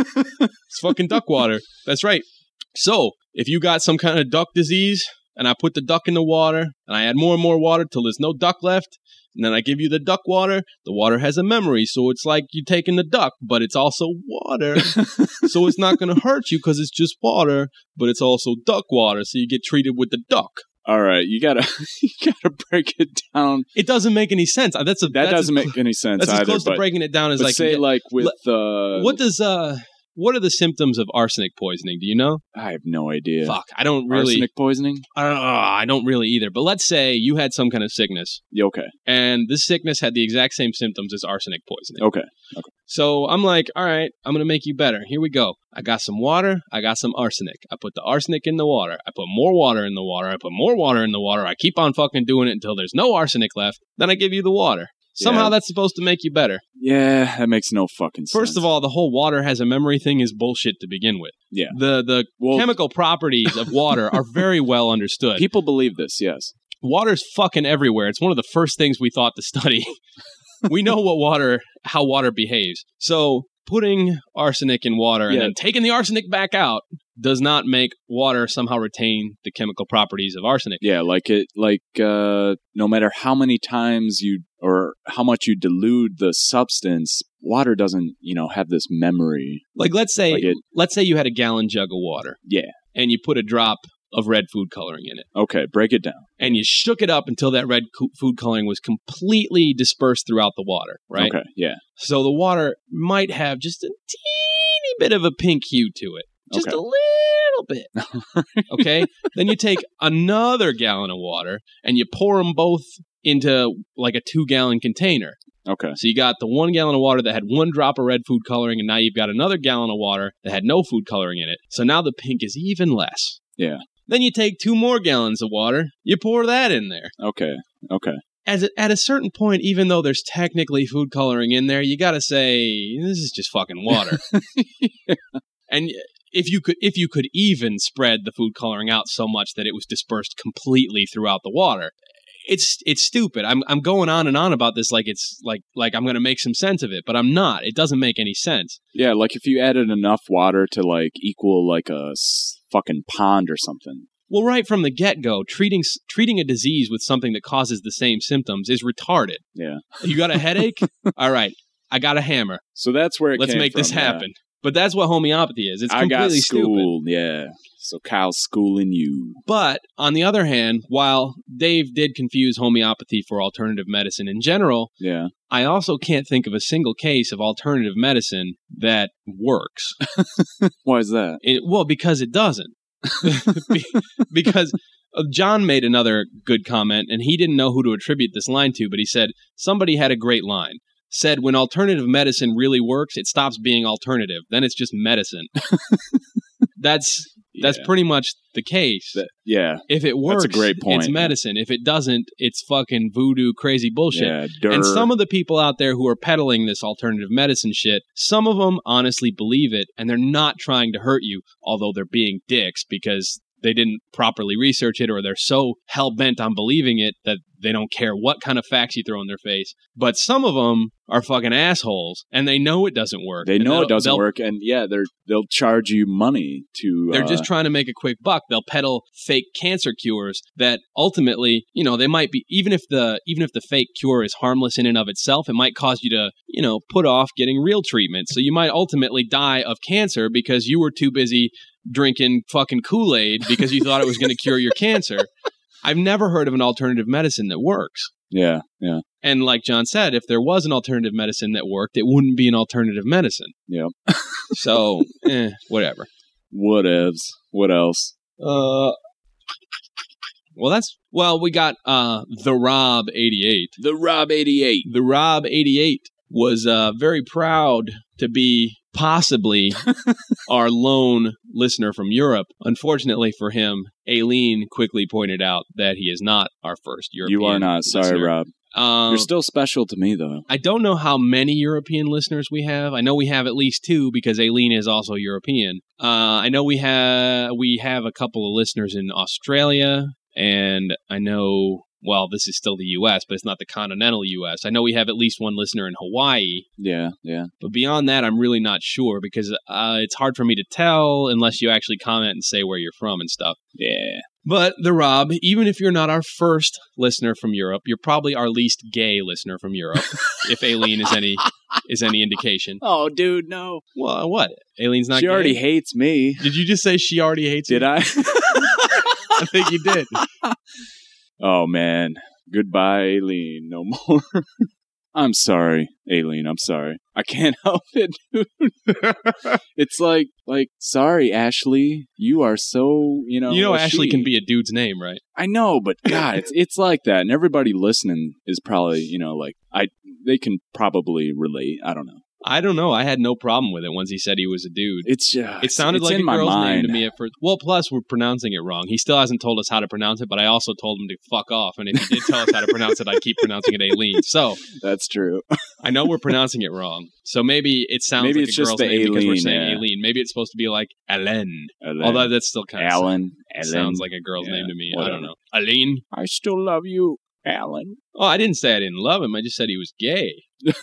It's fucking duck water. That's right. So if you got some kind of duck disease and I put the duck in the water and I add more and more water till there's no duck left, and then I give you the duck water, the water has a memory. So it's like you taking the duck, but it's also water. So it's not going to hurt you because it's just water, but it's also duck water. So you get treated with the duck. All right, you gotta you gotta break it down. It doesn't make any sense. That's a, that that's doesn't as, make any sense that's either. As close but, to breaking it down as but like say get, like with uh, what does uh what are the symptoms of arsenic poisoning? Do you know? I have no idea. Fuck, I don't really. Arsenic poisoning? I don't. Uh, I don't really either. But let's say you had some kind of sickness. Okay. And this sickness had the exact same symptoms as arsenic poisoning. Okay. Okay. So I'm like, all right, I'm gonna make you better. Here we go. I got some water. I got some arsenic. I put the arsenic in the water. I put more water in the water. I put more water in the water. I keep on fucking doing it until there's no arsenic left. Then I give you the water. Somehow yeah. that's supposed to make you better. Yeah, that makes no fucking sense. First of all, the whole water has a memory thing is bullshit to begin with. Yeah. The the well, chemical properties of water are very well understood. People believe this, yes. Water's fucking everywhere. It's one of the first things we thought to study. We know what water, how water behaves. So putting arsenic in water and yeah. then taking the arsenic back out does not make water somehow retain the chemical properties of arsenic. Yeah, like it, like uh, no matter how many times you or how much you dilute the substance, water doesn't, you know, have this memory. Like let's say, like it, let's say you had a gallon jug of water. Yeah, and you put a drop of red food coloring in it. Okay, break it down. And you shook it up until that red co- food coloring was completely dispersed throughout the water, right? Okay, yeah. So the water might have just a teeny bit of a pink hue to it. Just okay. a little bit. Okay? Then you take another gallon of water and you pour them both into like a two-gallon container. Okay. So you got the one gallon of water that had one drop of red food coloring, and now you've got another gallon of water that had no food coloring in it. So now the pink is even less. Yeah. Then you take two more gallons of water, you pour that in there. Okay, okay. As a, at a certain point, even though there's technically food coloring in there, you gotta say, this is just fucking water. Yeah. And if you could if you could even spread the food coloring out so much that it was dispersed completely throughout the water, it's it's stupid. I'm I'm going on and on about this like it's like like I'm gonna make some sense of it, but I'm not. It doesn't make any sense. Yeah, like if you added enough water to like equal like a s- fucking pond or something. Well, right from the get-go, treating treating a disease with something that causes the same symptoms is retarded. Yeah. You got a headache? All right, I got a hammer. So that's where it Let's came make from, this happen. Yeah. But that's what homeopathy is. It's completely I got schooled, stupid. Yeah. So Kyle's schooling you. But on the other hand, while Dave did confuse homeopathy for alternative medicine in general, yeah, I also can't think of a single case of alternative medicine that works. Why is that? It, well, because it doesn't. Because John made another good comment, and he didn't know who to attribute this line to, but he said, somebody had a great line. Said, when alternative medicine really works, it stops being alternative. Then it's just medicine. That's that's yeah. pretty much the case. That, yeah. If it works, that's a great point. It's medicine. If it doesn't, it's fucking voodoo crazy bullshit. Yeah, dirt. And some of the people out there who are peddling this alternative medicine shit, some of them honestly believe it, and they're not trying to hurt you, although they're being dicks because they didn't properly research it, or they're so hell-bent on believing it that they don't care what kind of facts you throw in their face. But some of them are fucking assholes, and they know it doesn't work. They and know it doesn't work, and yeah, they're they'll charge you money to. They're uh, just trying to make a quick buck. They'll peddle fake cancer cures that ultimately, you know, they might be even if the even if the fake cure is harmless in and of itself, it might cause you to, you know, put off getting real treatment. So you might ultimately die of cancer because you were too busy drinking fucking Kool-Aid because you thought it was going to cure your cancer. I've never heard of an alternative medicine that works. Yeah, yeah. And like John said, if there was an alternative medicine that worked, it wouldn't be an alternative medicine. Yep. So, eh, whatever. Whatevs. What else? Uh, well, that's, well, we got uh, the Rob eighty-eight. The Rob eighty-eight. The Rob eighty-eight was uh, very proud to be possibly our lone listener from Europe. Unfortunately for him, Aileen quickly pointed out that he is not our first European You are not. Sorry, listener. Rob. Um, You're still special to me, though. I don't know how many European listeners we have. I know we have at least two because Aileen is also European. Uh, I know we have we have a couple of listeners in Australia, and I know, well, this is still the U S, but it's not the continental U S. I know we have at least one listener in Hawaii. Yeah, yeah. But beyond that, I'm really not sure because uh, it's hard for me to tell unless you actually comment and say where you're from and stuff. Yeah. But the Rob, even if you're not our first listener from Europe, you're probably our least gay listener from Europe, if Aileen is any is any indication. Oh, dude, no. Well, what? Aileen's not She gay? already hates me. Did you just say she already hates Did me? I? I think you did. Oh, man. Goodbye, Aileen. No more. I'm sorry, Aileen. I'm sorry. I can't help it, dude. It's like, like, sorry, Ashley. You are so, you know. You know, a Ashley she. can be a dude's name, right? I know, but God, it's it's like that, and everybody listening is probably, you know, like I. They can probably relate. I don't know. I don't know. I had no problem with it once he said he was a dude. It's just. It sounded it's like in a my girl's mind. name to me at first. Well, plus we're pronouncing it wrong. He still hasn't told us how to pronounce it, but I also told him to fuck off. And if he did tell us how to pronounce it, I'd keep pronouncing it Aileen. So That's true. I know we're pronouncing it wrong. So maybe it sounds Maybe like it's a just girl's the name because we're Aileen, saying yeah. Aileen. Maybe it's supposed to be like Ellen. Ellen. Although that's still kind of Alan. sounds, Ellen. sounds like a girl's Yeah, name to me. I whatever. don't know. Aileen. I still love you, Alan. Oh, I didn't say I didn't love him. I just said he was gay.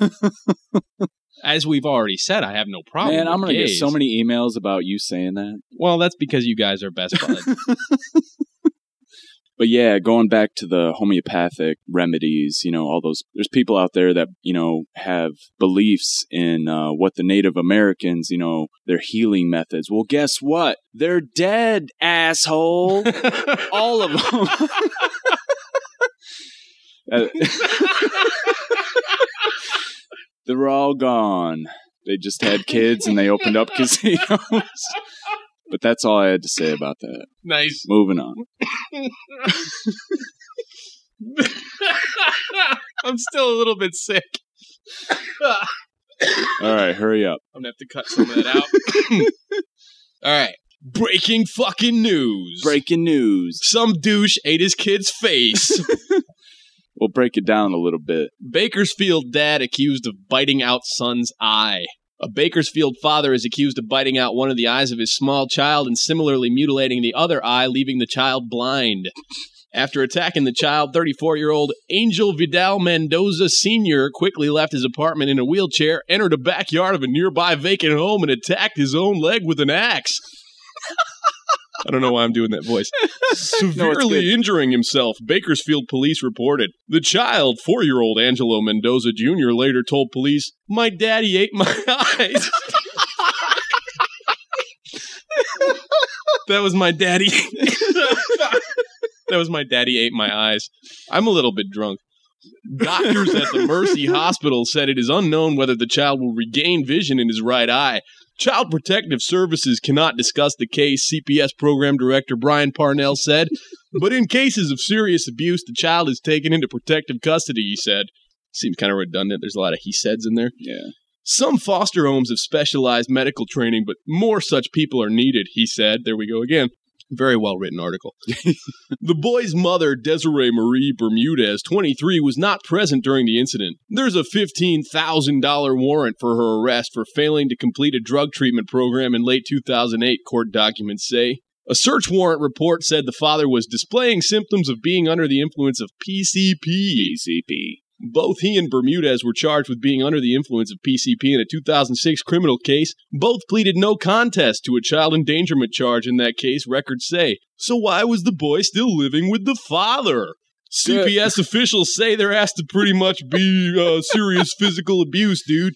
As we've already said, I have no problem Man, with I'm gonna gays. get so many emails about you saying that. Well, that's because you guys are best buds. But yeah, going back to the homeopathic remedies, you know, all those, there's people out there that, you know, have beliefs in uh, what the Native Americans, you know, their healing methods. Well, guess what? They're dead, asshole. All of them. Uh, they were all gone. They just had kids and they opened up casinos. But that's all I had to say about that. Nice. Moving on. I'm still a little bit sick. All right, hurry up. I'm going to have to cut some of that out. All right. Breaking fucking news. Breaking news. Some douche ate his kid's face. We'll break it down a little bit. Bakersfield dad accused of biting out son's eye. A Bakersfield father is accused of biting out one of the eyes of his small child and similarly mutilating the other eye, leaving the child blind. After attacking the child, thirty-four-year-old Angel Vidal Mendoza Senior quickly left his apartment in a wheelchair, entered a backyard of a nearby vacant home, and attacked his own leg with an axe. I don't know why I'm doing that voice. Severely no, injuring himself, Bakersfield police reported. The child, four-year-old Angelo Mendoza Junior, later told police, "My daddy ate my eyes." That was my daddy. That was my daddy ate my eyes. I'm a little bit drunk. Doctors at the Mercy Hospital said it is unknown whether the child will regain vision in his right eye. Child Protective Services cannot discuss the case, C P S Program Director Brian Parnell said. But in cases of serious abuse, the child is taken into protective custody, he said. Seems kind of redundant. There's a lot of he saids in there. Yeah. Some foster homes have specialized medical training, but more such people are needed, he said. There we go again. Very well-written article. The boy's mother, Desiree Marie Bermudez, twenty-three, was not present during the incident. There's a fifteen thousand dollars warrant for her arrest for failing to complete a drug treatment program in late two thousand eight, court documents say. A search warrant report said the father was displaying symptoms of being under the influence of P C P. P C P. Both he and Bermudez were charged with being under the influence of P C P in a two thousand six criminal case. Both pleaded no contest to a child endangerment charge in that case, records say. So why was the boy still living with the father? C P S officials say there has to pretty much be uh, serious physical abuse, dude.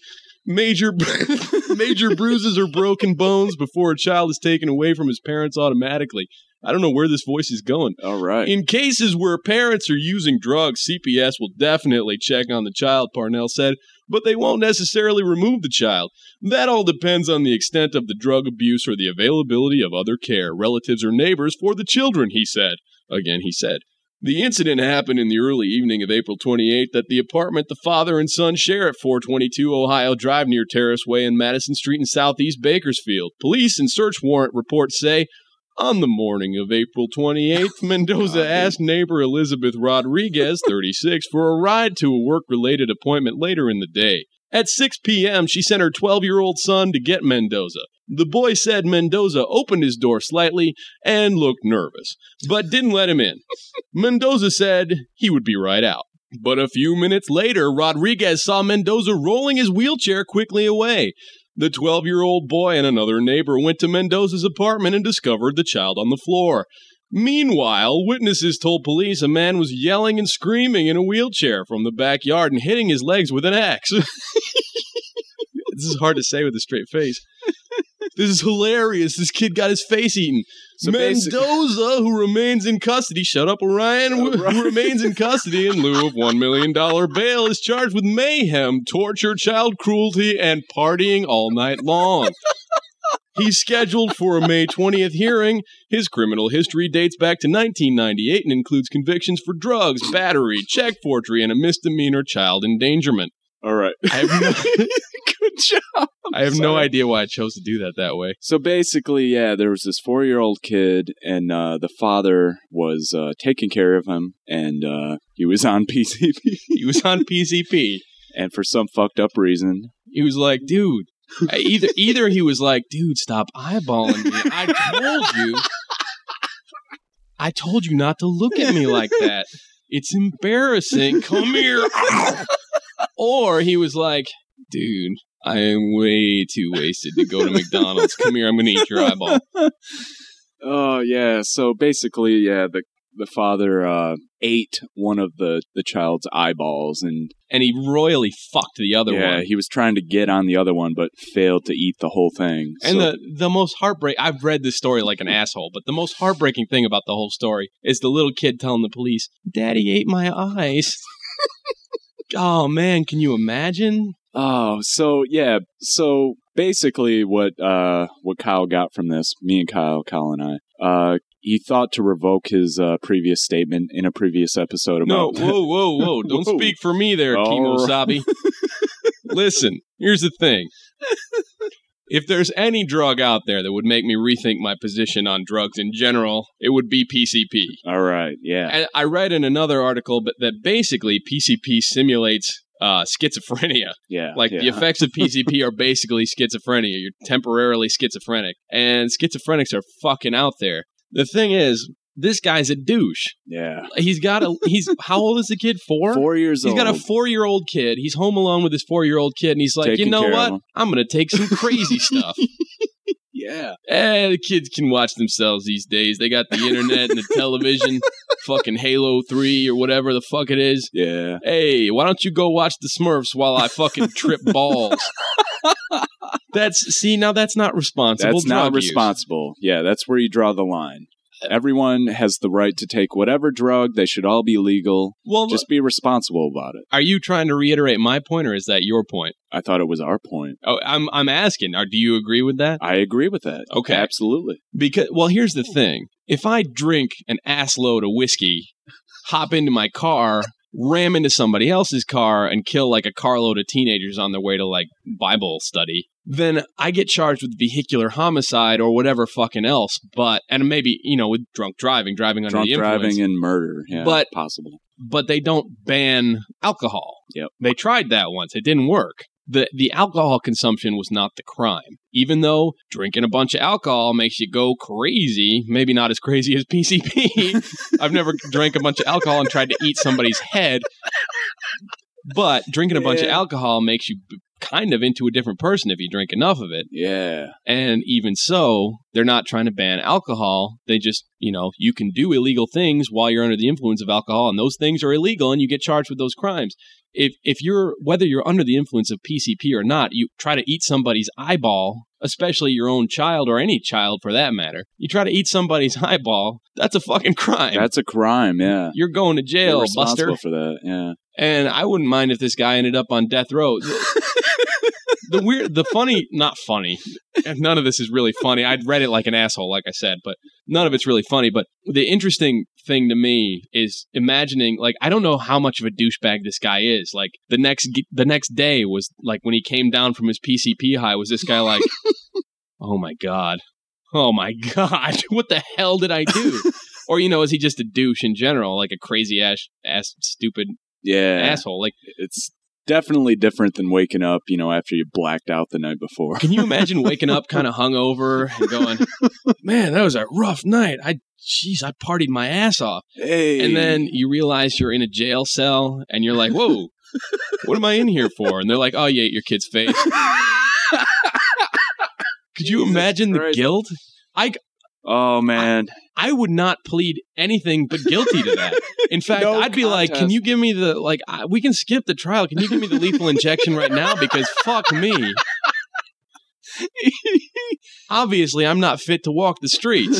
Major, major bruises or broken bones before a child is taken away from his parents automatically. I don't know where this voice is going. All right. In cases where parents are using drugs, C P S will definitely check on the child, Parnell said, but they won't necessarily remove the child. That all depends on the extent of the drug abuse or the availability of other care, relatives or neighbors for the children, he said. Again, he said. The incident happened in the early evening of April twenty-eighth at the apartment the father and son share at four twenty-two Ohio Drive near Terrace Way and Madison Street in southeast Bakersfield. Police and search warrant reports say, on the morning of April twenty-eighth, Mendoza asked neighbor Elizabeth Rodriguez, thirty-six, for a ride to a work-related appointment later in the day. At six p.m., she sent her twelve-year-old son to get Mendoza. The boy said Mendoza opened his door slightly and looked nervous, but didn't let him in. Mendoza said he would be right out. But a few minutes later, Rodriguez saw Mendoza rolling his wheelchair quickly away. The twelve-year-old boy and another neighbor went to Mendoza's apartment and discovered the child on the floor. Meanwhile, witnesses told police a man was yelling and screaming in a wheelchair from the backyard and hitting his legs with an axe. This is hard to say with a straight face. This is hilarious. This kid got his face eaten. So Mendoza, who remains in custody, shut up, Orion, who, right. who remains in custody in lieu of one million dollars bail, is charged with mayhem, torture, child cruelty, and partying all night long. He's scheduled for a May twentieth hearing. His criminal history dates back to nineteen ninety-eight and includes convictions for drugs, battery, check forgery, and a misdemeanor child endangerment. All right. I have no, Good job. I have no idea why I chose to do that that way. So basically, yeah, there was this four-year-old kid, and uh, the father was uh, taking care of him, and uh, he was on P C P. He was on P C P. And for some fucked up reason, he was like, dude, either either he was like, dude, stop eyeballing me. I told you. I told you not to look at me like that. It's embarrassing. Come here. Or he was like, dude, I am way too wasted to go to McDonald's. Come here, I'm going to eat your eyeball. Oh, yeah. So basically, yeah, the the father uh, ate one of the, the child's eyeballs. And and he royally fucked the other yeah, one. Yeah, he was trying to get on the other one, but failed to eat the whole thing. And so. the, the most heartbreak, I've read this story like an asshole, but the most heartbreaking thing about the whole story is the little kid telling the police, Daddy ate my eyes. Oh, man, can you imagine? Oh, so, yeah. So, basically, what uh, what Kyle got from this, me and Kyle, Kyle and I, uh, he thought to revoke his uh, previous statement in a previous episode about... No, whoa, whoa, whoa. Don't whoa. speak for me there, Kimosabe. Listen, here's the thing. If there's any drug out there that would make me rethink my position on drugs in general, it would be P C P. All right, yeah. And I read in another article that basically P C P simulates uh, schizophrenia. Yeah. Like yeah. the effects of P C P are basically schizophrenia. You're temporarily schizophrenic. And schizophrenics are fucking out there. The thing is, this guy's a douche. Yeah. He's got a, he's, how old is the kid? Four? Four years he's old. He's got a four-year-old kid. He's home alone with his four-year-old kid, and he's like, Taking you know what? I'm going to take some crazy stuff. Yeah. Eh, the kids can watch themselves these days. They got the internet and the television, fucking Halo three or whatever the fuck it is. Yeah. Hey, why don't you go watch the Smurfs while I fucking trip balls? That's, see, now that's not responsible. That's not use. responsible. Yeah, that's where you draw the line. Everyone has the right to take whatever drug. They should all be legal. Well, just be responsible about it. Are you trying to reiterate my point, or is that your point? I thought it was our point. Oh, I'm I'm asking. Are, do you agree with that? I agree with that. Okay, absolutely. Because well, here's the thing: if I drink an ass load of whiskey, hop into my car, ram into somebody else's car, and kill like a carload of teenagers on their way to like Bible study, then I get charged with vehicular homicide or whatever fucking else. But, and maybe, you know, with drunk driving, driving under drunk the influence. driving and murder. Yeah, but, possible. But they don't ban alcohol. Yep. They tried that once. It didn't work. The the alcohol consumption was not the crime. Even though drinking a bunch of alcohol makes you go crazy, maybe not as crazy as P C P. I've never drank a bunch of alcohol and tried to eat somebody's head. But drinking a bunch yeah. of alcohol makes you kind of into a different person if you drink enough of it. Yeah. And even so, they're not trying to ban alcohol. They just, you know, you can do illegal things while you're under the influence of alcohol, and those things are illegal, and you get charged with those crimes. If if you're, whether you're under the influence of P C P or not, you try to eat somebody's eyeball, especially your own child or any child for that matter, you try to eat somebody's eyeball, that's a fucking crime. That's a crime, yeah. You're going to jail, You're responsible Buster. for that, yeah. And I wouldn't mind if this guy ended up on death row. The weird, the funny, not funny. None of this is really funny. I'd read it like an asshole, like I said, but none of it's really funny. But the interesting thing to me is imagining, like, I don't know how much of a douchebag this guy is. Like, the next the next day was like when he came down from his P C P high. Was this guy like, oh my god, oh my god, what the hell did I do? Or, you know, is he just a douche in general, like a crazy ass, ass stupid yeah. asshole? Like, it's definitely different than waking up, you know, after you blacked out the night before. Can you imagine waking up kind of hungover and going, man, that was a rough night. I, jeez, I partied my ass off. Hey. And then you realize you're in a jail cell and you're like, whoa, what am I in here for? And they're like, oh, you ate your kid's face. Could you Jesus imagine Christ. the guilt? I, Oh, man. I would not plead anything but guilty to that. In fact, No I'd be like, can contest. you give me the, like, I, we can skip the trial. Can you give me the lethal injection right now? Because fuck me. Obviously, I'm not fit to walk the streets.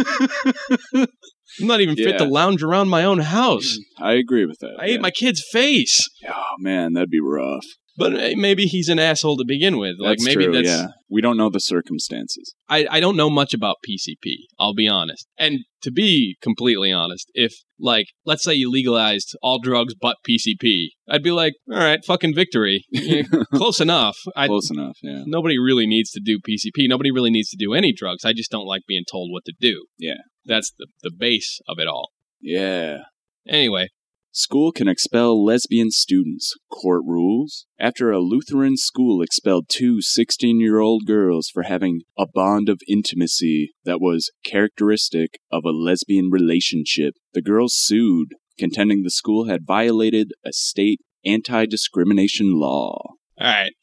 I'm not even fit to Yeah. lounge around my own house. I agree with that. I yeah. ate my kid's face. Oh, man, that'd be rough. But maybe he's an asshole to begin with. Like, That's maybe true, that's... yeah. We don't know the circumstances. I, I don't know much about P C P, I'll be honest. And to be completely honest, if, like, let's say you legalized all drugs but P C P, I'd be like, all right, fucking victory. Yeah, close enough. I'd, Close enough, yeah. Nobody really needs to do P C P. Nobody really needs to do any drugs. I just don't like being told what to do. Yeah. That's the, the base of it all. Yeah. Anyway, School can expel lesbian students. Court rules. After a Lutheran school expelled two sixteen-year-old girls for having a bond of intimacy that was characteristic of a lesbian relationship, the girls sued, contending the school had violated a state anti-discrimination law. all right.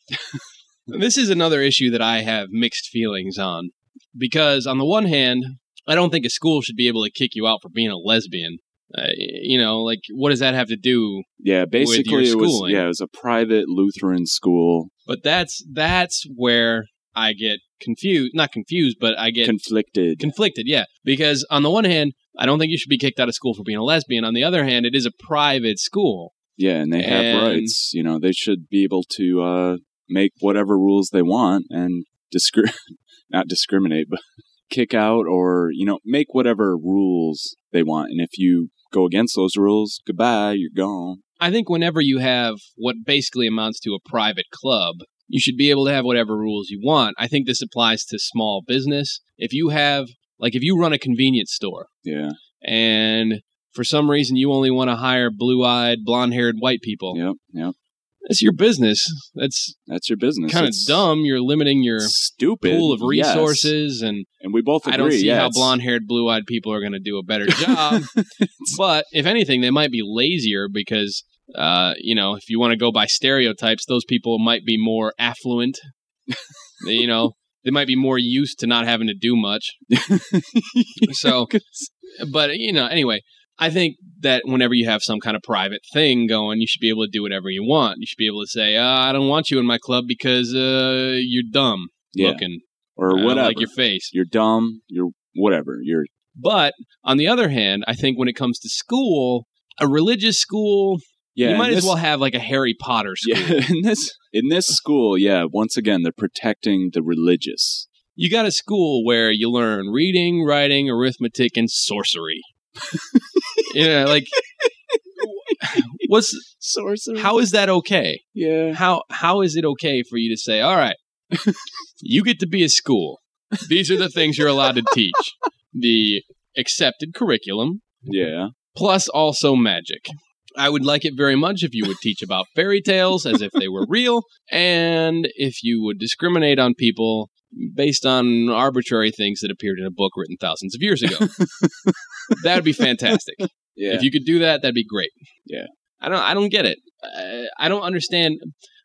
This is another issue that I have mixed feelings on. Because on the one hand, I don't think a school should be able to kick you out for being a lesbian. Uh, you know, like, what does that have to do? Yeah, basically your it was schooling? yeah, it was a private Lutheran school. But that's that's where I get confused. Not confused, but I get Conflicted. conflicted. Yeah, because on the one hand, I don't think you should be kicked out of school for being a lesbian. On the other hand, it is a private school. Yeah, and they have And- rights. You know, they should be able to uh, make whatever rules they want and discri- not discriminate, but kick out or, you know, make whatever rules they want. And if you go against those rules, goodbye, you're gone. I think whenever you have what basically amounts to a private club, you should be able to have whatever rules you want. I think this applies to small business. If you have, like, if you run a convenience store Yeah, and for some reason you only want to hire blue-eyed, blonde-haired white people, yep, yep. that's your business. That's That's your business. kind of It's dumb. You're limiting your stupid pool of yes. resources, and And we both agree. I don't see yeah, how it's- blonde-haired, blue-eyed people are going to do a better job. But if anything, they might be lazier because, uh, you know, if you want to go by stereotypes, those people might be more affluent. They, you know, they might be more used to not having to do much. So, but, you know, anyway, I think that whenever you have some kind of private thing going, you should be able to do whatever you want. You should be able to say, uh, I don't want you in my club because uh, you're dumb Yeah. looking. or I don't whatever. like your face. You're dumb. You're whatever. You're But on the other hand, I think when it comes to school, a religious school, yeah. you might in as this- well have like a Harry Potter school. Yeah, in this in this school, yeah. Once again, they're protecting the religious. You got a school where you learn reading, writing, arithmetic, and sorcery. Yeah, like what's Sorcery. how is that okay? Yeah. How how is it okay for you to say, all right, you get to be a school. These are the things you're allowed to teach. The accepted curriculum, Yeah. plus also magic. I would like it very much if you would teach about fairy tales as if they were real, and if you would discriminate on people based on arbitrary things that appeared in a book written thousands of years ago. That would be fantastic. Yeah. If you could do that, that'd be great. Yeah. I don't I don't get it. I, I don't understand.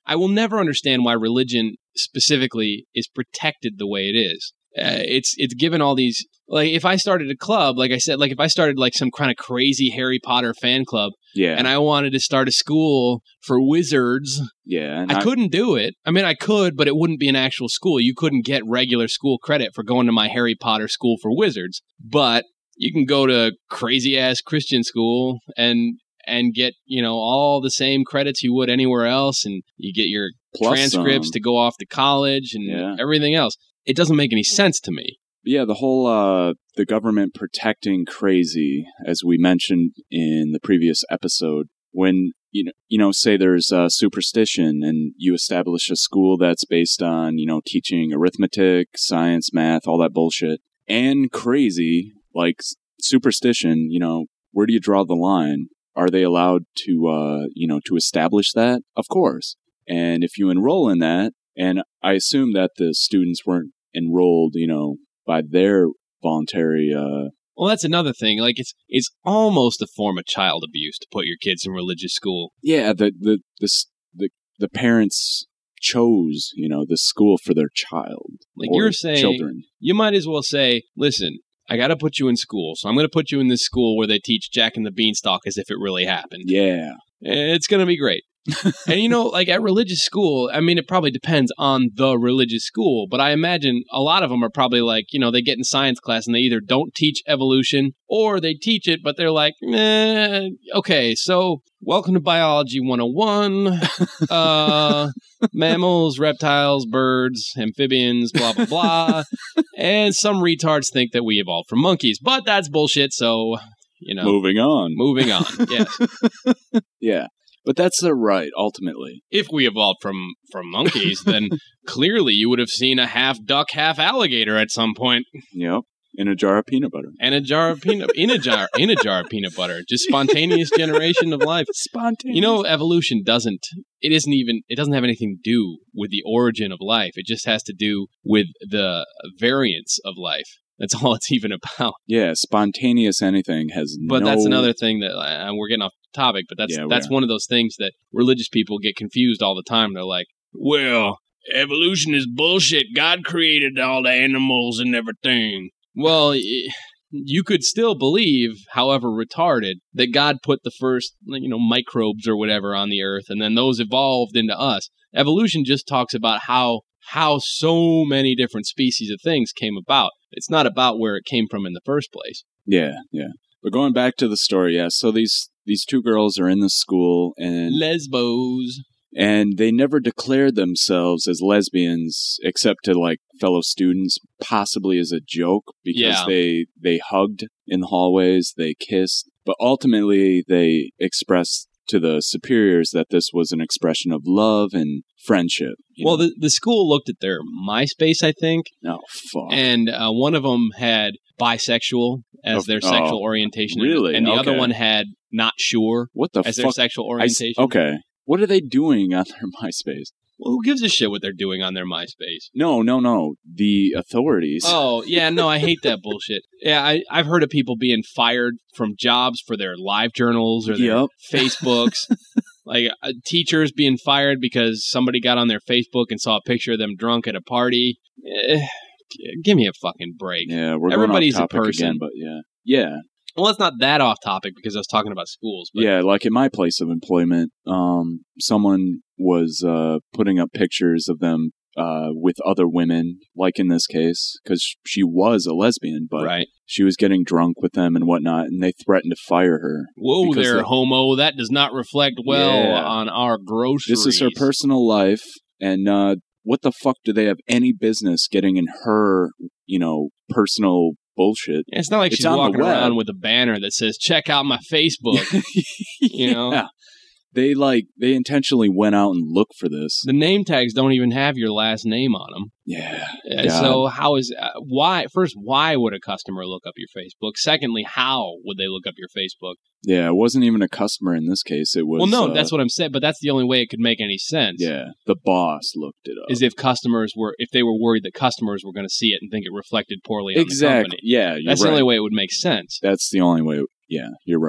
I will never understand why religion specifically is protected the way it is. Uh, it's it's given all these, like, if I started a club, like I said, like if I started like some kind of crazy Harry Potter fan club, yeah, and I wanted to start a school for wizards, yeah, I, I couldn't do it. I mean, I could, but it wouldn't be an actual school. You couldn't get regular school credit for going to my Harry Potter school for wizards, but you can go to crazy ass Christian school and and get, you know, all the same credits you would anywhere else, and you get your Plus transcripts some. to go off to college and Yeah. everything else. It doesn't make any sense to me. Yeah, the whole uh, the government protecting crazy, as we mentioned in the previous episode, when you know, you know, say there's uh, superstition, and you establish a school that's based on, you know, teaching arithmetic, science, math, all that bullshit, and crazy like s- superstition. You know, where do you draw the line? Are they allowed to, uh, you know, to establish that? Of course. And if you enroll in that, and I assume that the students weren't enrolled, you know, by their voluntary, uh, Well, that's another thing. Like, it's it's almost a form of child abuse to put your kids in religious school. yeah, the, the, the, s- the, the parents chose, you know, the school for their child. Like or you're saying, children. you might as well say, listen, I got to put you in school, so I'm going to put you in this school where they teach Jack and the Beanstalk as if it really happened. Yeah. It's going to be great. And, you know, like at religious school, I mean, it probably depends on the religious school, but I imagine a lot of them are probably like, you know, they get in science class and they either don't teach evolution or they teach it, but they're like, eh, okay, so welcome to Biology one oh one, uh, mammals, reptiles, birds, amphibians, blah, blah, blah. And some retards think that we evolved from monkeys, but that's bullshit, so, you know. Moving on. Moving on, yes. Yeah. But that's their right, ultimately. If we evolved from, from monkeys, then clearly you would have seen a half duck, half alligator at some point, Yep. In a jar of peanut butter. and a jar of peanut in a jar in a jar of peanut butter. Just spontaneous generation of life. Spontaneous. You know, evolution doesn't. It isn't even. It doesn't have anything to do with the origin of life. It just has to do with the variance of life. That's all it's even about. Yeah, spontaneous anything has But no... that's another thing that uh, we're getting off topic. But that's Yeah, we that's are. one of those things that religious people get confused all the time. They're like, "Well, evolution is bullshit. God created all the animals and everything." Well, y- you could still believe, however retarded, that God put the first, you know, microbes or whatever on the earth, and then those evolved into us. Evolution just talks about how how so many different species of things came about. It's not about where it came from in the first place. Yeah, yeah. But going back to the story, yeah, so these these two girls are in the school, and Lesbos. and they never declared themselves as lesbians except to like fellow students, possibly as a joke, because Yeah. they they hugged in the hallways, they kissed, but ultimately they expressed to the superiors that this was an expression of love and friendship. you Well, know? the, the school looked at their MySpace, I think, oh fuck, and uh, one of them had bisexual as Oh, their oh, sexual orientation. really? And the other Okay. one had not sure what the as their fuck? sexual I s- orientation. okay, what are they doing on their MySpace? Well, who gives a shit what they're doing on their MySpace? No, no, no. The authorities. Oh, yeah, no, I hate that bullshit. Yeah, I, I've heard of people being fired from jobs for their live journals or their Yep. Facebooks. Like uh, teachers being fired because somebody got on their Facebook and saw a picture of them drunk at a party. Eh, g- give me a fucking break. Yeah, we're Everybody's a going off topic person. again, but yeah, yeah, Well, it's not that off topic because I was talking about schools. But yeah. Like in my place of employment, um, someone was uh putting up pictures of them uh with other women, like in this case, because she was a lesbian, but right. she was getting drunk with them and whatnot, and they threatened to fire her. Whoa because there, they- homo. That does not reflect well Yeah. on our groceries. This is her personal life, and uh, what the fuck do they have any business getting in her, you know, personal bullshit? It's not like It's she's on the walking web. around with a banner that says, check out my Facebook. You know? Yeah. They like they intentionally went out and looked for this. The name tags don't even have your last name on them. Yeah. Uh, God. so how is uh, why first why would a customer look up your Facebook? Secondly, how would they look up your Facebook? Yeah, it wasn't even a customer in this case. It was well, no, uh, that's what I'm saying. But that's the only way it could make any sense. Yeah, the boss looked it up. Is if customers were if they were worried that customers were going to see it and think it reflected poorly on the exactly? company. Yeah, you're That's right. the only way it would make sense. That's the only way. Yeah, you're right.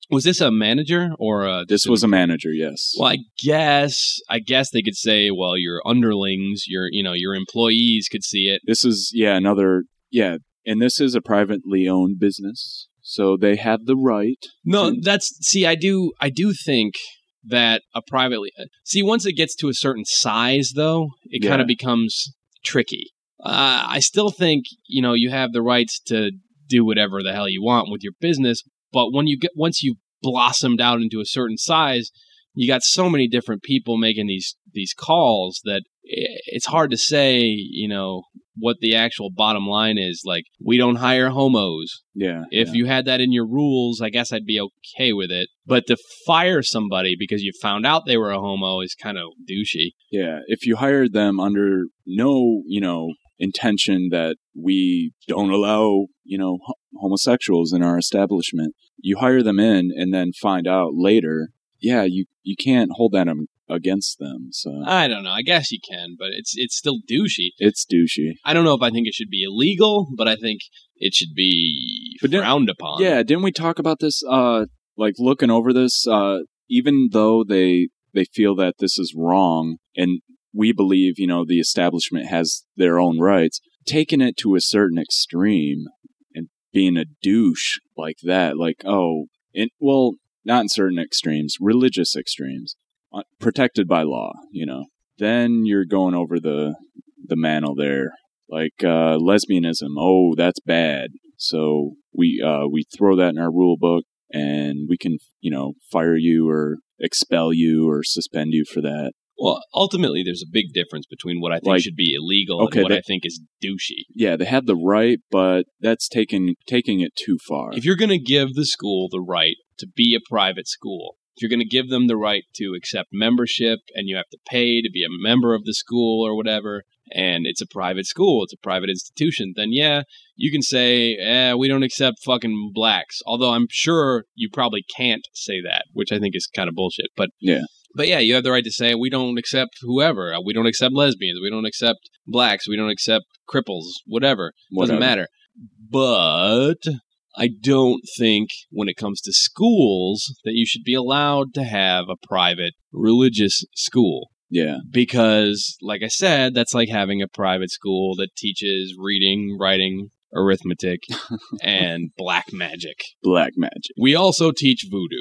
Was this a manager or a... This was a manager, yes. Well, I guess I guess they could say, well, your underlings, your you know, your employees could see it. This is, yeah, another, yeah, and this is a privately owned business, so they have the right. No, to, that's, see, I do, I do think that a privately, see, once it gets to a certain size, though, it Yeah. kind of becomes tricky. Uh, I still think, you know, you have the rights to do whatever the hell you want with your business, but when you get, once you've blossomed out into a certain size, you got so many different people making these these calls that it's hard to say, you know, what the actual bottom line is. Like, we don't hire homos. Yeah. If yeah. you had that in your rules, I guess I'd be okay with it. But to fire somebody because you found out they were a homo is kind of douchey. Yeah. If you hired them under no, you know, intention that we don't allow, you know, homosexuals in our establishment, you hire them in and then find out later, yeah, you, you can't hold that against them. So I don't know. I guess you can, but it's it's still douchey. It's douchey. I don't know if I think it should be illegal, but I think it should be but frowned upon. Yeah, didn't we talk about this, uh, like looking over this, uh, even though they they feel that this is wrong and we believe, you know, the establishment has their own rights, taking it to a certain extreme and being a douche like that, like, oh, it, well, not in certain extremes, religious extremes, uh, protected by law, you know, then you're going over the the mantle there. Like uh, lesbianism, oh, that's bad. So we uh, we throw that in our rule book, and we can, you know, fire you or expel you or suspend you for that. Well, ultimately, there's a big difference between what I think Like, should be illegal okay, and what they- I think is douchey. Yeah, they have the right, but that's taking taking it too far. If you're going to give the school the right to be a private school, if you're going to give them the right to accept membership and you have to pay to be a member of the school or whatever, and it's a private school, it's a private institution, then yeah, you can say, eh, we don't accept fucking blacks. Although I'm sure you probably can't say that, which I think is kind of bullshit. But yeah. But yeah, you have the right to say, we don't accept whoever. We don't accept lesbians. We don't accept blacks. We don't accept cripples. Whatever. Doesn't Whatever. matter. But I don't think when it comes to schools that you should be allowed to have a private religious school. Yeah. Because, like I said, that's like having a private school that teaches reading, writing, arithmetic, and black magic. Black magic. We also teach voodoo.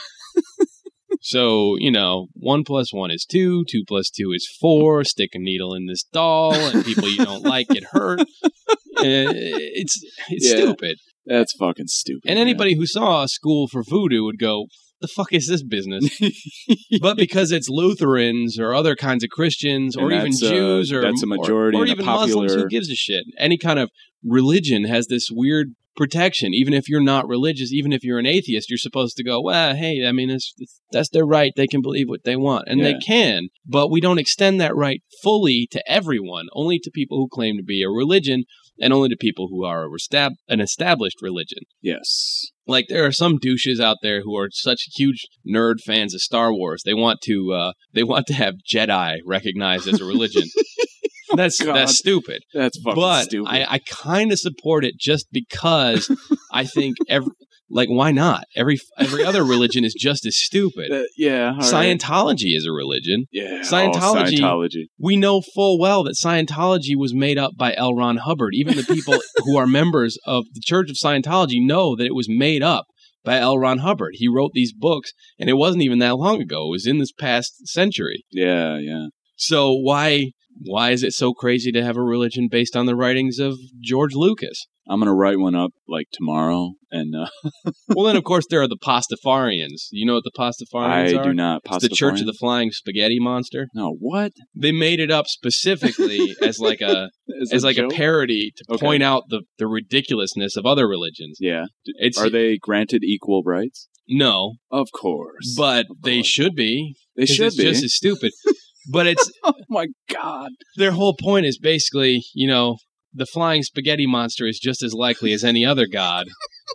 So, you know, one plus one is two, two plus two is four, stick a needle in this doll, and people you don't like get hurt. Uh, it's it's Yeah. stupid. That's fucking stupid. And anybody who saw a school for voodoo would go, the fuck is this business? But because it's Lutherans or other kinds of Christians or And even that's, uh, Jews or, that's a majority or, or in a even Muslims, popular- who gives a shit? Any kind of religion has this weird protection. Even if you're not religious, even if you're an atheist, you're supposed to go, well, hey, I mean, it's, it's, that's their right. They can believe what they want. And Yeah. they can. But we don't extend that right fully to everyone, only to people who claim to be a religion and only to people who are a restab- an established religion. Yes. Like, there are some douches out there who are such huge nerd fans of Star Wars. They want to uh, they want to have Jedi recognized as a religion. That's God. that's stupid. That's fucking But stupid. I, I kind of support it just because I think every like why not? Every every other religion is just as stupid. Uh, yeah. all right. Scientology is a religion. Yeah. Scientology- Oh, Scientology. We know full well that Scientology was made up by L. Ron Hubbard. Even the people who are members of the Church of Scientology know that it was made up by L. Ron Hubbard. He wrote these books, and it wasn't even that long ago. It was in this past century. Yeah. Yeah. So why why is it so crazy to have a religion based on the writings of George Lucas? I'm gonna write one up like tomorrow, and uh, Well, then, of course, there are the Pastafarians. You know what the Pastafarians I are? do not. It's the Church of the Pastafarian? Flying Spaghetti Monster. No, what? They made it up specifically as like a Is as it like a joke? parody to Okay. point out the, the ridiculousness of other religions. Yeah. D- It's Are they granted equal rights? no, Of course. but Of they course. should be. They 'cause should it's be. just as stupid. But it's Oh my god. their whole point is basically, you know, the flying spaghetti monster is just as likely as any other god.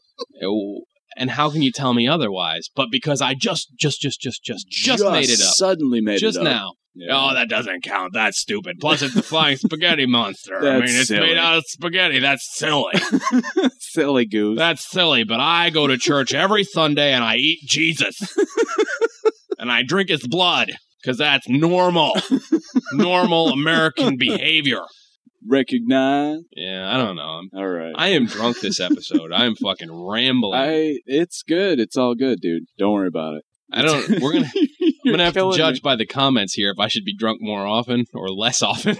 And how can you tell me otherwise? But because I just, just, just, just, just, just made it up. Suddenly made Just it up. now. Yeah. Oh, that doesn't count. That's stupid. Plus, it's a flying spaghetti monster. I That's mean, it's silly. made out of spaghetti. That's silly. Silly goose. That's silly, but I go to church every Sunday and I eat Jesus. And I drink his blood, because that's normal. Normal American behavior. Recognize. Yeah, I don't know. All right. I am drunk this episode. I am fucking rambling. I. It's good. It's all good, dude. Don't worry about it. I don't. We're gonna. I'm You're gonna have to killing judge me. by the comments here if I should be drunk more often or less often.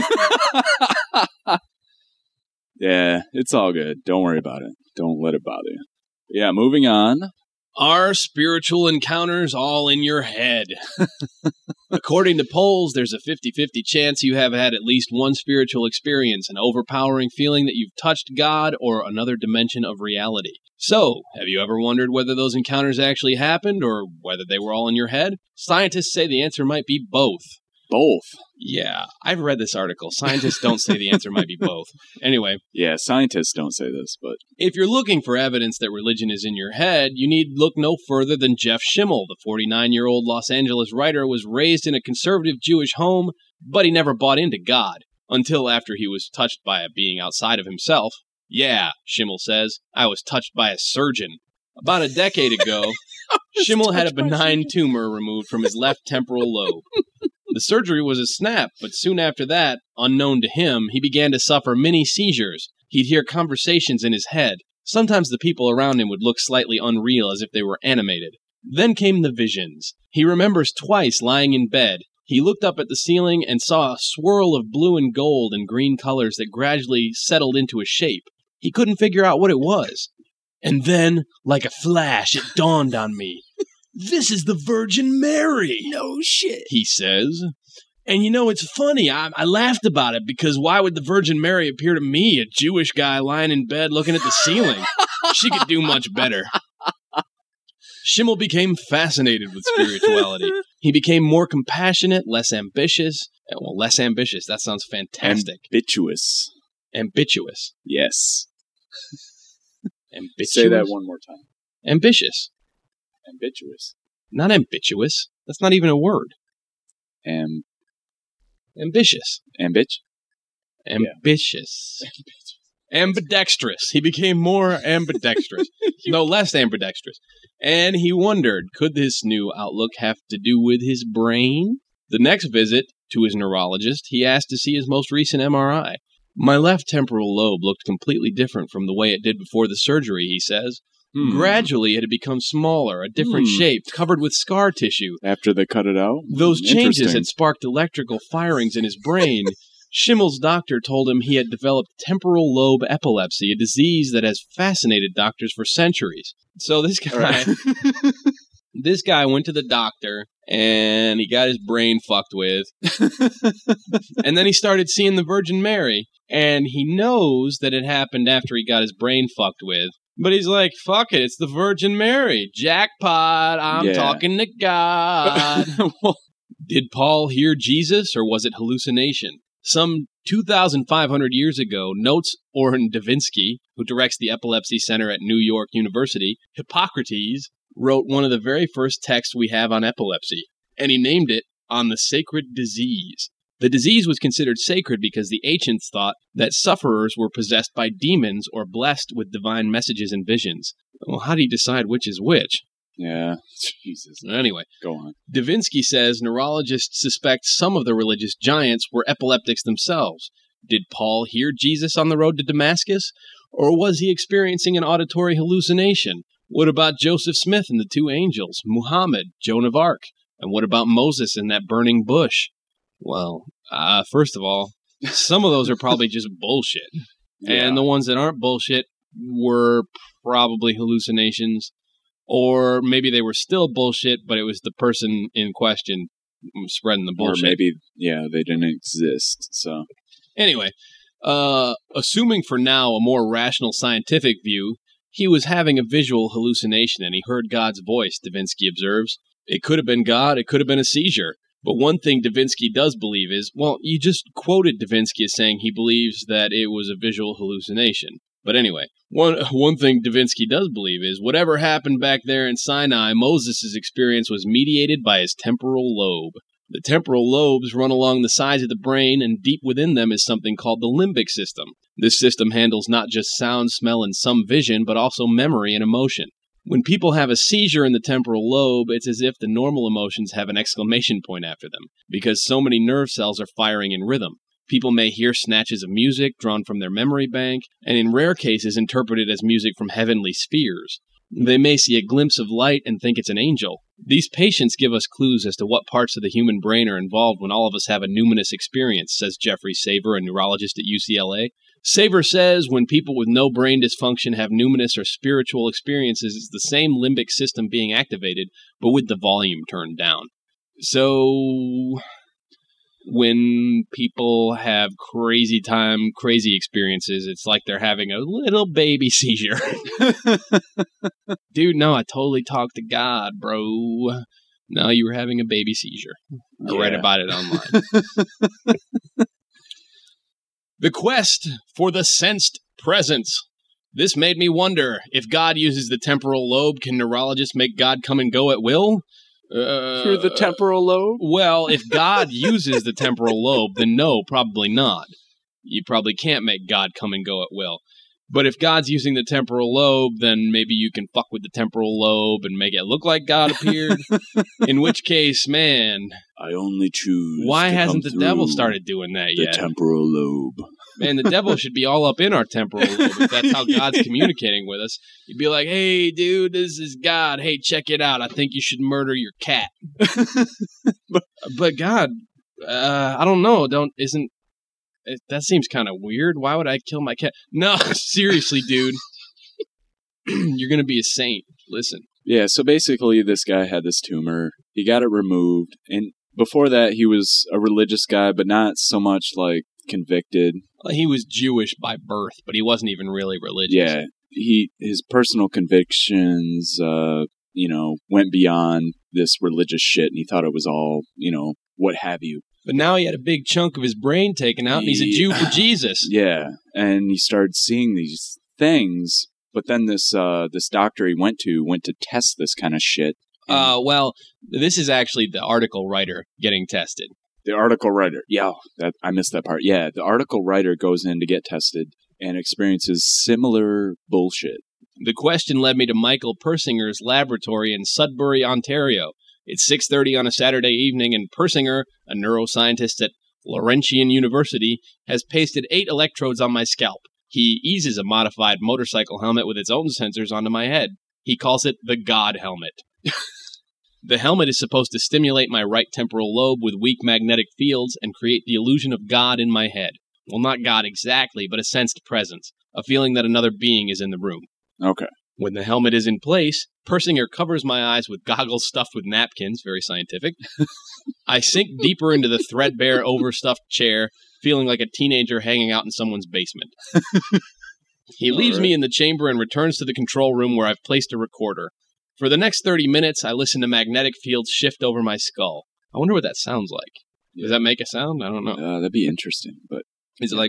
Yeah, it's all good. Don't worry about it. Don't let it bother you. Yeah, moving on. Are spiritual encounters all in your head? According to polls, there's a fifty-fifty chance you have had at least one spiritual experience, an overpowering feeling that you've touched God or another dimension of reality. So, have you ever wondered whether those encounters actually happened or whether they were all in your head? Scientists say the answer might be both. Both. Yeah, I've read this article. Scientists don't say the answer might be both. Anyway, Yeah, scientists don't say this, but if you're looking for evidence that religion is in your head, you need look no further than Jeff Schimmel. The forty-nine-year-old Los Angeles writer was raised in a conservative Jewish home, but he never bought into God, until after he was touched by a being outside of himself. Yeah, Schimmel says, I was touched by a surgeon. About a decade ago, Schimmel had a benign tumor removed from his left temporal lobe. The surgery was a snap, but soon after that, unknown to him, he began to suffer mini seizures. He'd hear conversations in his head. Sometimes the people around him would look slightly unreal, as if they were animated. Then came the visions. He remembers twice lying in bed. He looked up at the ceiling and saw a swirl of blue and gold and green colors that gradually settled into a shape. He couldn't figure out what it was. And then, like a flash, it dawned on me. This is the Virgin Mary. No shit. He says. And you know, it's funny. I, I laughed about it because why would the Virgin Mary appear to me, a Jewish guy lying in bed looking at the ceiling? She could do much better. Schimmel became fascinated with spirituality. He became more compassionate, less ambitious. Well, less ambitious. That sounds fantastic. ambituous. Ambitious. Yes. Ambitious. Say that one more time. Ambitious. Ambituous. Not ambitious. That's not even a word. Am Ambitious. ambitch. Ambitious. Ambidextrous. He became more ambidextrous. No, less ambidextrous. And he wondered, could this new outlook have to do with his brain? The next visit to his neurologist, he asked to see his most recent M R I. My left temporal lobe looked completely different from the way it did before the surgery, he says. Hmm. Gradually, it had become smaller, a different Hmm. shape, covered with scar tissue. After they cut it out? Those changes Interesting. had sparked electrical firings in his brain. Schimmel's doctor told him he had developed temporal lobe epilepsy, a disease that has fascinated doctors for centuries. So this guy, Right. this guy went to the doctor and he got his brain fucked with. And then he started seeing the Virgin Mary, and he knows that it happened after he got his brain fucked with. But he's like, fuck it, it's the Virgin Mary. Jackpot, I'm Yeah. talking to God. Well, Did Paul hear Jesus, or was it hallucination? Some two thousand five hundred years ago, Notes Orhan Davinsky, who directs the Epilepsy Center at New York University, Hippocrates, wrote one of the very first texts we have on epilepsy, and he named it On the Sacred Disease. The disease was considered sacred because the ancients thought that sufferers were possessed by demons or blessed with divine messages and visions. Well, how do you decide which is which? yeah. Jesus. Anyway, Go on. Davinsky says neurologists suspect some of the religious giants were epileptics themselves. Did Paul hear Jesus on the road to Damascus? Or was he experiencing an auditory hallucination? What about Joseph Smith and the two angels, Muhammad, Joan of Arc? And what about Moses in that burning bush? Well, uh, first of all, some of those are probably just bullshit. Yeah. And the ones that aren't bullshit were probably hallucinations. Or maybe they were still bullshit, but it was the person in question spreading the bullshit. Or maybe, yeah, they didn't exist. So, Anyway, uh, assuming for now a more rational scientific view, he was having a visual hallucination and he heard God's voice, Davinsky observes. It could have been God, it could have been a seizure. But one thing Davinsky does believe is, well, you just quoted Davinsky as saying he believes that it was a visual hallucination. But anyway, one one thing Davinsky does believe is whatever happened back there in Sinai, Moses' experience was mediated by his temporal lobe. The temporal lobes run along the sides of the brain, and deep within them is something called the limbic system. This system handles not just sound, smell, and some vision, but also memory and emotion. When people have a seizure in the temporal lobe, it's as if the normal emotions have an exclamation point after them, because so many nerve cells are firing in rhythm. People may hear snatches of music drawn from their memory bank, and in rare cases interpret it as music from heavenly spheres. They may see a glimpse of light and think it's an angel. These patients give us clues as to what parts of the human brain are involved when all of us have a numinous experience, says Jeffrey Saver, a neurologist at U C L A. Saver says when people with no brain dysfunction have numinous or spiritual experiences, it's the same limbic system being activated, but with the volume turned down. So when people have crazy time, crazy experiences, it's like they're having a little baby seizure. Dude, no, I totally talked to God, bro. No, you were having a baby seizure. I yeah. read about it online. The quest for the sensed presence. This made me wonder, if God uses the temporal lobe, can neurologists make God come and go at will? Uh, Through the temporal lobe? Well, if God uses the temporal lobe, then no, probably not. You probably can't make God come and go at will. But if God's using the temporal lobe, then maybe you can fuck with the temporal lobe and make it look like God appeared. In which case, man, I only choose. Why to hasn't come the devil started doing that the yet? The temporal lobe. Man, the devil should be all up in our temporal lobe if that's how God's communicating with us. He'd be like, hey, dude, this is God. Hey, check it out. I think you should murder your cat. but, but God, uh, I don't know. Don't isn't it, that seems kind of weird. Why would I kill my cat? No, seriously, dude. You're going to be a saint. Listen. Yeah, so basically this guy had this tumor. He got it removed. And before that, he was a religious guy, but not so much like convicted. Well, he was Jewish by birth, but he wasn't even really religious. Yeah, he his personal convictions, uh, you know, went beyond this religious shit, and he thought it was all, you know, what have you. But now he had a big chunk of his brain taken out, and he's a Jew for Jesus. Yeah, and he started seeing these things, but then this uh, this doctor he went to went to test this kind of shit. Uh, well, this is actually the article writer getting tested. The article writer, yeah, that, I missed that part. Yeah, the article writer goes in to get tested and experiences similar bullshit. The question led me to Michael Persinger's laboratory in Sudbury, Ontario. It's six thirty on a Saturday evening, and Persinger, a neuroscientist at Laurentian University, has pasted eight electrodes on my scalp. He eases a modified motorcycle helmet with its own sensors onto my head. He calls it the God helmet. The helmet is supposed to stimulate my right temporal lobe with weak magnetic fields and create the illusion of God in my head. Well, not God exactly, but a sensed presence, a feeling that another being is in the room. Okay. When the helmet is in place, Persinger covers my eyes with goggles stuffed with napkins, very scientific. I sink deeper into the threadbare, overstuffed chair, feeling like a teenager hanging out in someone's basement. He leaves right. me in the chamber and returns to the control room where I've placed a recorder. For the next thirty minutes, I listen to magnetic fields shift over my skull. I wonder what that sounds like. Does that make a sound? I don't know. Uh, that'd be interesting, but is it like,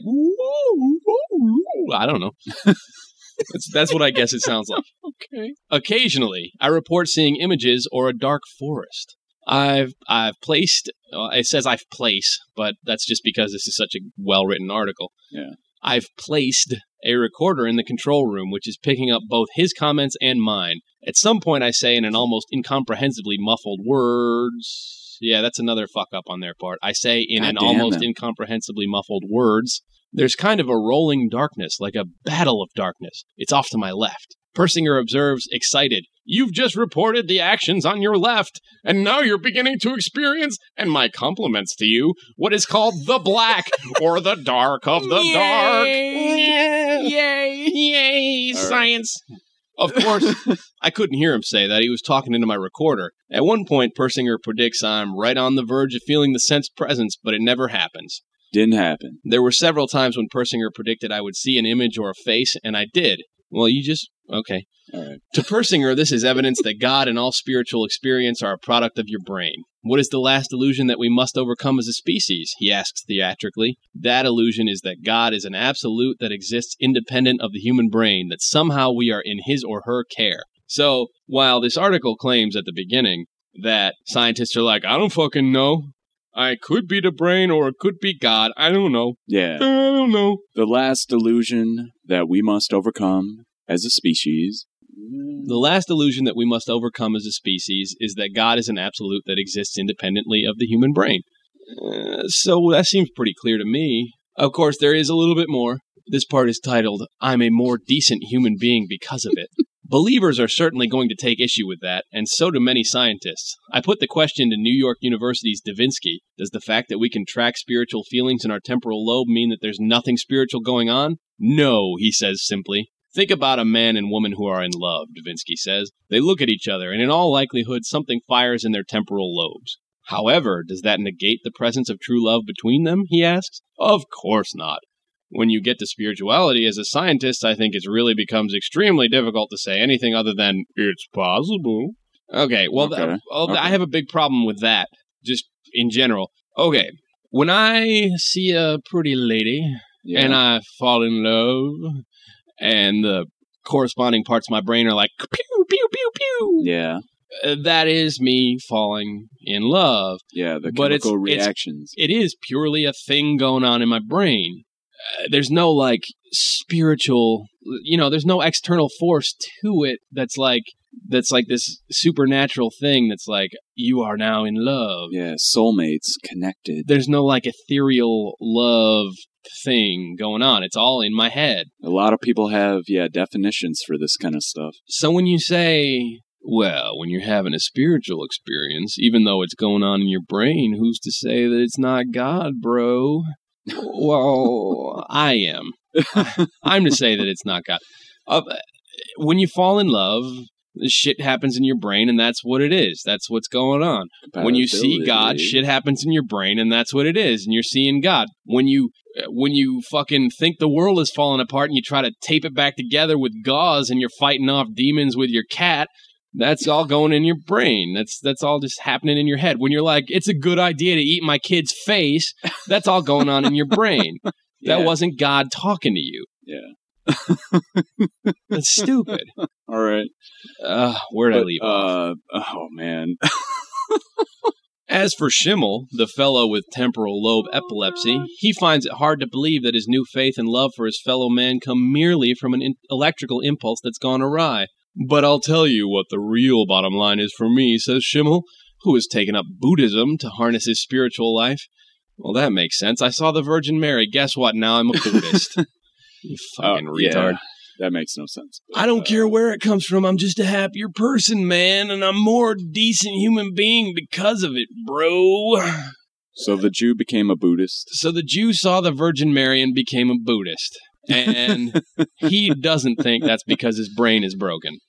I don't know. That's, that's what I guess it sounds like. Okay. Occasionally, I report seeing images or a dark forest. I've I've placed, uh, it says I've placed, but that's just because this is such a well-written article. Yeah. I've placed a recorder in the control room, which is picking up both his comments and mine. At some point, I say in an almost incomprehensibly muffled words. Yeah, that's another fuck up on their part. I say in God an almost them. incomprehensibly muffled words. There's kind of a rolling darkness, like a battle of darkness. It's off to my left. Persinger observes, excited, "You've just reported the actions on your left, and now you're beginning to experience, and my compliments to you, what is called the black, or the dark of the Yay! dark." Yay! Yay! All science! Right. Of course, I couldn't hear him say that. He was talking into my recorder. At one point, Persinger predicts I'm right on the verge of feeling the sensed presence, but it never happens. Didn't happen. There were several times when Persinger predicted I would see an image or a face, and I did. Well, you just... Okay. All right. To Persinger, this is evidence that God and all spiritual experience are a product of your brain. What is the last illusion that we must overcome as a species? He asks theatrically. That illusion is that God is an absolute that exists independent of the human brain, that somehow we are in his or her care. So, while this article claims at the beginning that scientists are like, I don't fucking know, I could be the brain or it could be God. I don't know. Yeah. I don't know. The last illusion that we must overcome as a species. The last illusion that we must overcome as a species is that God is an absolute that exists independently of the human brain. Uh, so that seems pretty clear to me. Of course, there is a little bit more. This part is titled, I'm a more decent human being because of it. Believers are certainly going to take issue with that, and so do many scientists. I put the question to New York University's Davinsky. Does the fact that we can track spiritual feelings in our temporal lobe mean that there's nothing spiritual going on? No, he says simply. Think about a man and woman who are in love, Davinsky says. They look at each other, and in all likelihood, something fires in their temporal lobes. However, does that negate the presence of true love between them, he asks? Of course not. When you get to spirituality as a scientist, I think it really becomes extremely difficult to say anything other than, it's possible. Okay, well, Okay. th- well Okay. I have a big problem with that, just in general. Okay, when I see a pretty lady, Yeah. and I fall in love, and the corresponding parts of my brain are like, pew, pew, pew, pew. yeah. Uh, that is me falling in love. Yeah. The But it's- chemical it's- reactions. It is purely a thing going on in my brain. Uh, there's no, like, spiritual, you know, there's no external force to it that's like, that's like this supernatural thing that's like, you are now in love. Yeah. Soulmates connected. There's no, like, ethereal love thing going on. It's all in my head. A lot of people have, yeah, definitions for this kind of stuff. So when you say, well, when you're having a spiritual experience, even though it's going on in your brain, who's to say that it's not God, bro? Well, I am. I'm to say that it's not God. Uh, when you fall in love, shit happens in your brain, and that's what it is. That's what's going on. When you see God, shit happens in your brain, and that's what it is. And you're seeing God. When you when you fucking think the world is falling apart, and you try to tape it back together with gauze, and you're fighting off demons with your cat, that's all going in your brain. That's that's all just happening in your head. When you're like, it's a good idea to eat my kid's face, that's all going on in your brain. Yeah. That wasn't God talking to you. Yeah. That's stupid. All right. Uh, where'd I But, leave off? uh, oh, man. As for Schimmel, the fellow with temporal lobe epilepsy, he finds it hard to believe that his new faith and love for his fellow man come merely from an in- electrical impulse that's gone awry. But I'll tell you what the real bottom line is for me, says Schimmel, who has taken up Buddhism to harness his spiritual life. Well, that makes sense. I saw the Virgin Mary. Guess what? Now I'm a Buddhist. You fucking Oh, retard. yeah. That makes no sense. But, I don't uh, care where it comes from. I'm just a happier person, man, and I'm more decent human being because of it, bro. So the Jew became a Buddhist. So the Jew saw the Virgin Mary and became a Buddhist. And he doesn't think that's because his brain is broken.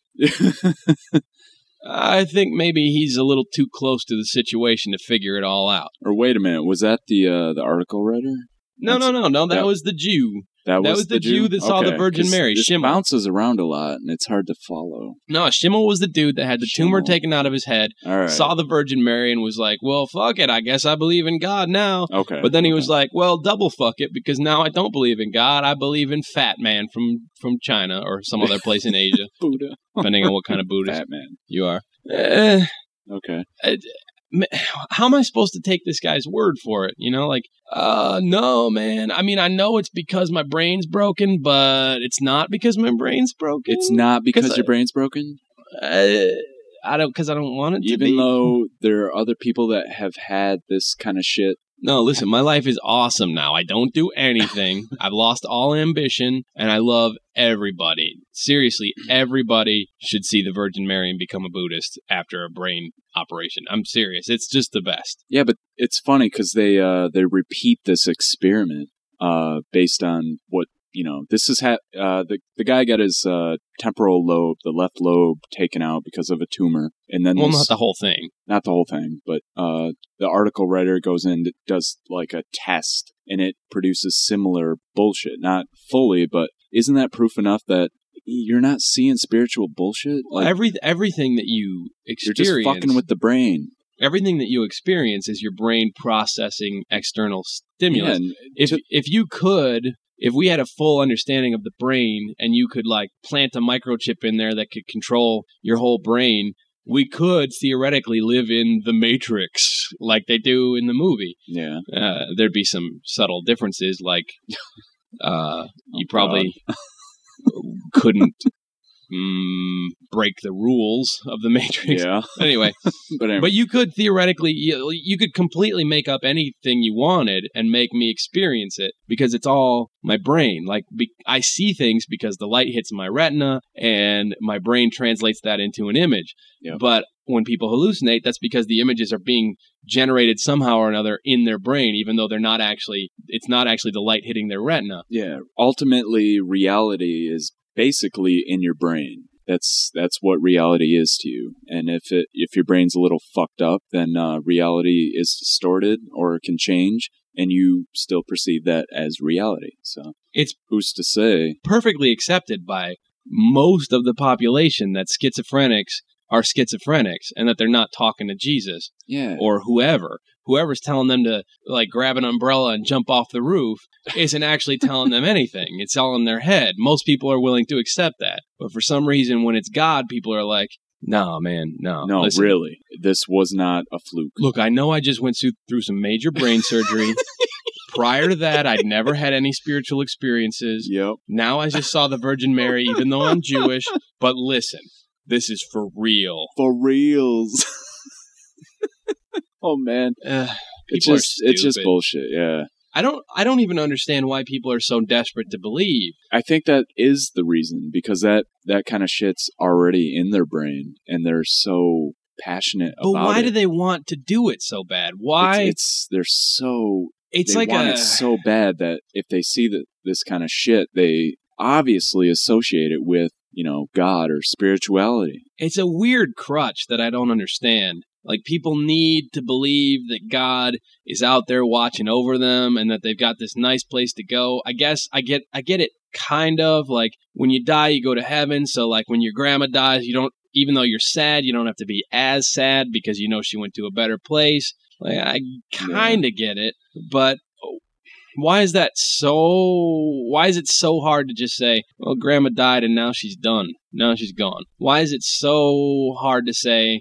I think maybe he's a little too close to the situation to figure it all out. Or wait a minute, was that the uh, the article writer? No, no, no, no. That, that- was the Jew. That was, That was the Jew that saw the Virgin 'cause Mary, This Schimmel. bounces around a lot, and it's hard to follow. No, Schimmel was the dude that had the tumor Schimmel. taken out of his head, All right. saw the Virgin Mary, and was like, well, fuck it. I guess I believe in God now. Okay. But then he okay. was like, well, double fuck it, because now I don't believe in God. I believe in Fat Man from, from China or some other place in Asia, Buddha. depending on what kind of Buddhist Fat man. you are. Eh, Okay. how am I supposed to take this guy's word for it? You know, like, uh, no, man. I mean, I know it's because my brain's broken, but it's not because my brain's broken. It's not because 'Cause your I- brain's broken? Uh, I don't, because I don't want it to Even be. though there are other people that have had this kind of shit. No, listen, my life is awesome now. I don't do anything. I've lost all ambition, and I love everybody. Seriously, everybody should see the Virgin Mary and become a Buddhist after a brain operation. I'm serious. It's just the best. Yeah, but it's funny because they uh, they repeat this experiment uh, based on what, you know, this is ha- uh, the the guy got his uh, temporal lobe, the left lobe, taken out because of a tumor, and then Well, this- not the whole thing. not the whole thing, but uh, the article writer goes in, does like a test, and it produces similar bullshit. Not fully, but isn't that proof enough that you're not seeing spiritual bullshit? Like Every everything that you you're experience, just fucking with the brain. everything that you experience is your brain processing external stimulus. Yeah, and if to- if you could, if we had a full understanding of the brain, and you could like plant a microchip in there that could control your whole brain, we could theoretically live in the Matrix like they do in the movie. Yeah. Uh, there'd be some subtle differences, like uh, you oh, probably couldn't mm, break the rules of the Matrix. Yeah. Anyway, but anyway. but you could theoretically, you, you could completely make up anything you wanted and make me experience it because it's all my brain. Like be, I see things because the light hits my retina and my brain translates that into an image. Yep. But when people hallucinate, that's because the images are being generated somehow or another in their brain, even though they're not actually, it's not actually the light hitting their retina. Yeah. Ultimately, reality is basically in your brain. That's that's what reality is to you. And if it if your brain's a little fucked up, then uh, reality is distorted or it can change, and you still perceive that as reality. So it's who's to say? Perfectly accepted by most of the population that schizophrenics are schizophrenics and that they're not talking to Jesus yeah. or whoever. Whoever's telling them to like grab an umbrella and jump off the roof isn't actually telling them anything. It's all in their head. Most people are willing to accept that. But for some reason, when it's God, people are like, nah, man, no. No, listen. really. This was not a fluke. Look, I know I just went through some major brain surgery. Prior to that, I'd never had any spiritual experiences. Yep. Now I just saw the Virgin Mary, even though I'm Jewish. But listen, this is for real. For reals. Oh man, uh, it's just it's just bullshit. Yeah, I don't I don't even understand why people are so desperate to believe. I think that is the reason, because that that kind of shit's already in their brain, and they're so passionate but about it. But why do they want to do it so bad? Why? It's, it's they're so it's they like want a, it so bad that if they see that this kind of shit, they obviously associate it with, you know, God or spirituality. It's a weird crutch that I don't understand. Like, people need to believe that God is out there watching over them and that they've got this nice place to go. I guess I get I get it kind of. Like, when you die, you go to heaven. So, like, when your grandma dies, you don't, even though you're sad, you don't have to be as sad because you know she went to a better place. Like, I kind of yeah. get it. But why is that so, why is it so hard to just say, well, grandma died and now she's done. Now she's gone. Why is it so hard to say,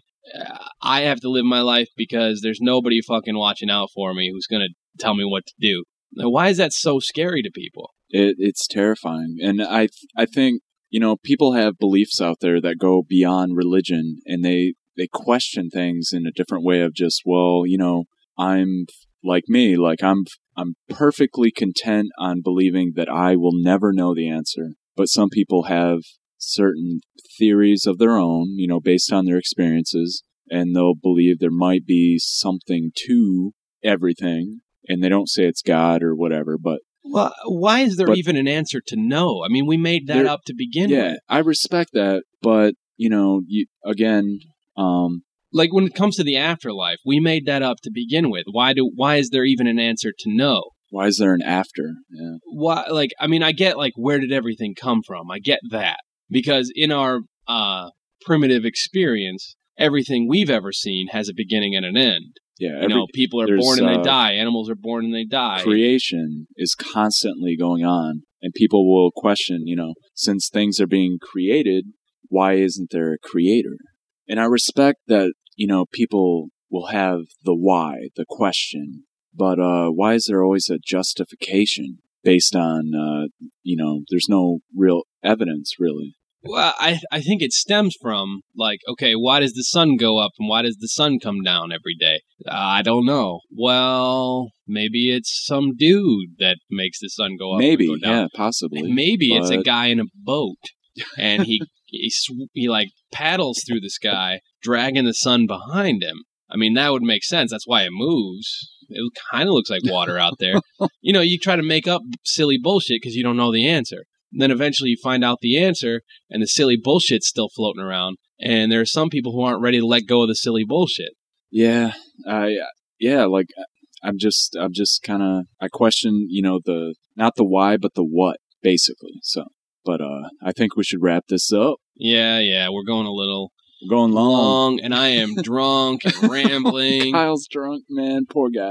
I have to live my life because there's nobody fucking watching out for me who's going to tell me what to do? Now, why is that so scary to people? It, it's terrifying. And I th- I think, you know, people have beliefs out there that go beyond religion, and they, they question things in a different way of just, well, you know, I'm like me, like I'm I'm perfectly content on believing that I will never know the answer. But some people have certain theories of their own, you know, based on their experiences, and they'll believe there might be something to everything, and they don't say it's God or whatever, but well, why is there but, even an answer to no? I mean, we made that there, up to begin yeah, with. I respect that, but, you know, you, again, um, like when it comes to the afterlife, we made that up to begin with. Why do? Why is there even an answer to no? Why is there an after? Yeah. Why? Like, I mean, I get like where did everything come from? I get that. Because in our uh, primitive experience, everything we've ever seen has a beginning and an end. Yeah, every, you know, people are born and they uh, die. Animals are born and they die. Creation is constantly going on, and people will question, you know, since things are being created, why isn't there a creator? And I respect that, you know, people will have the why, the question, but uh, why is there always a justification based on, uh, you know, there's no real evidence, really? Well, I I think it stems from, like, okay, why does the sun go up and why does the sun come down every day? Uh, I don't know. Well, maybe it's some dude that makes the sun go up maybe, and go down. Yeah, possibly. And maybe but... it's a guy in a boat, and he, he, he, he, like, paddles through the sky, dragging the sun behind him. I mean, that would make sense. That's why it moves. It kind of looks like water out there. You know, you try to make up silly bullshit because you don't know the answer. And then eventually you find out the answer, and the silly bullshit's still floating around. And there are some people who aren't ready to let go of the silly bullshit. Yeah, I yeah, like I'm just I'm just kind of I question, you know, the not the why but the what, basically. So, but uh, I think we should wrap this up. Yeah, yeah, we're going a little we're going long, long and I am drunk and rambling. Kyle's drunk, man, poor guy.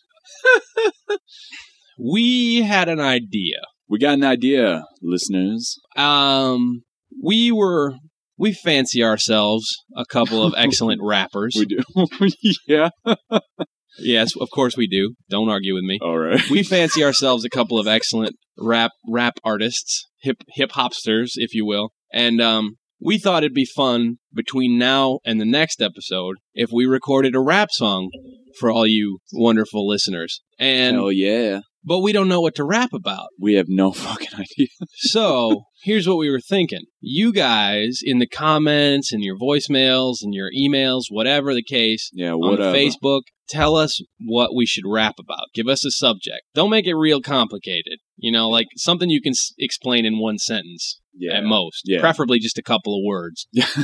We had an idea. We got an idea, listeners. Um, we were we fancy ourselves a couple of excellent rappers. We do. Yeah. Yes, of course we do. Don't argue with me. All right. We fancy ourselves a couple of excellent rap rap artists, hip hip hopsters, if you will. And um, we thought it'd be fun between now and the next episode if we recorded a rap song for all you wonderful listeners. And Hell yeah. But we don't know what to rap about. We have no fucking idea. So here's what we were thinking. You guys in the comments and your voicemails and your emails, whatever the case, Yeah, on whatever. Facebook, tell us what we should rap about. Give us a subject. Don't make it real complicated. You know, like something you can s- explain in one sentence Yeah. at most. Yeah. Preferably just a couple of words.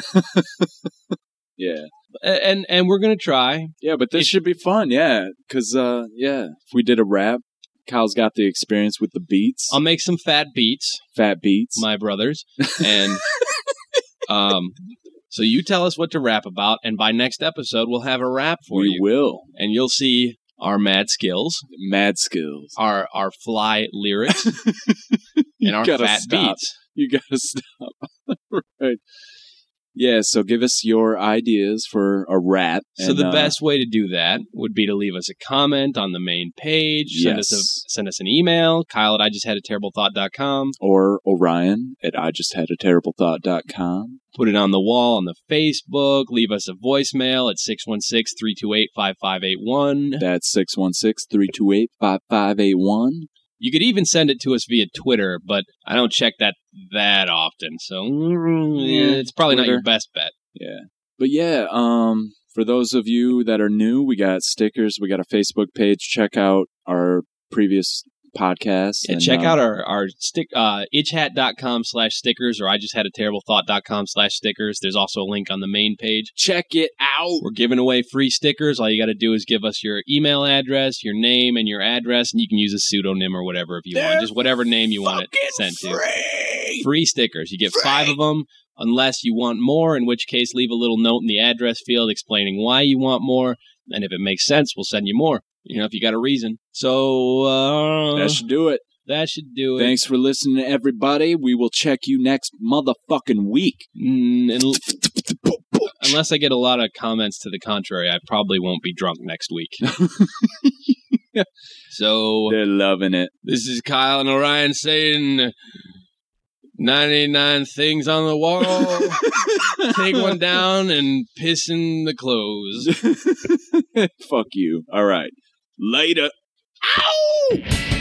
Yeah. A- And and we're going to try. Yeah, but this It- should be fun, yeah. Because, uh, yeah, if we did a rap, Kyle's got the experience with the beats. I'll make some fat beats, Fat beats. my brothers. And um, so you tell us what to rap about, and by next episode, we'll have a rap for we you. will. And you'll see our mad skills, Mad skills. our our fly lyrics, You and our gotta fat stop. beats. You gotta stop. Right. Yeah, so give us your ideas for a rap. So and, the uh, best way to do that would be to leave us a comment on the main page. Send us a, Yes. send us an email, Kyle at I just had a terrible thought dot com. Or Orion at I just had a terrible thought dot com. Put it on the wall on the Facebook. Leave us a voicemail at six one six, three two eight, five five eight one. That's six one six, three two eight, five five eight one. You could even send it to us via Twitter, but I don't check that that often. So mm, Yeah, it's probably not Twitter. your best bet. Yeah. But yeah, um, for those of you that are new, we got stickers. We got a Facebook page. Check out our previous podcasts. Yeah, and, check uh, out our, our stick, uh, itchhat.com slash stickers, or I just had a terrible thought.com slash stickers. There's also a link on the main page. Check it out. We're giving away free stickers. All you got to do is give us your email address, your name, and your address, and you can use a pseudonym or whatever if you want. Just whatever name you want it sent to. Free. Free stickers. You get five of them, unless you want more, in which case leave a little note in the address field explaining why you want more, and if it makes sense, we'll send you more. You know, if you got a reason. So, uh... That should do it. That should do it. Thanks for listening, everybody. We will check you next motherfucking week. Mm, and, unless I get a lot of comments to the contrary, I probably won't be drunk next week. So, They're loving it. this is Kyle and Orion saying ninety-nine things on the wall. Take one down and piss in the clothes. Fuck you. All right. Later. Ow!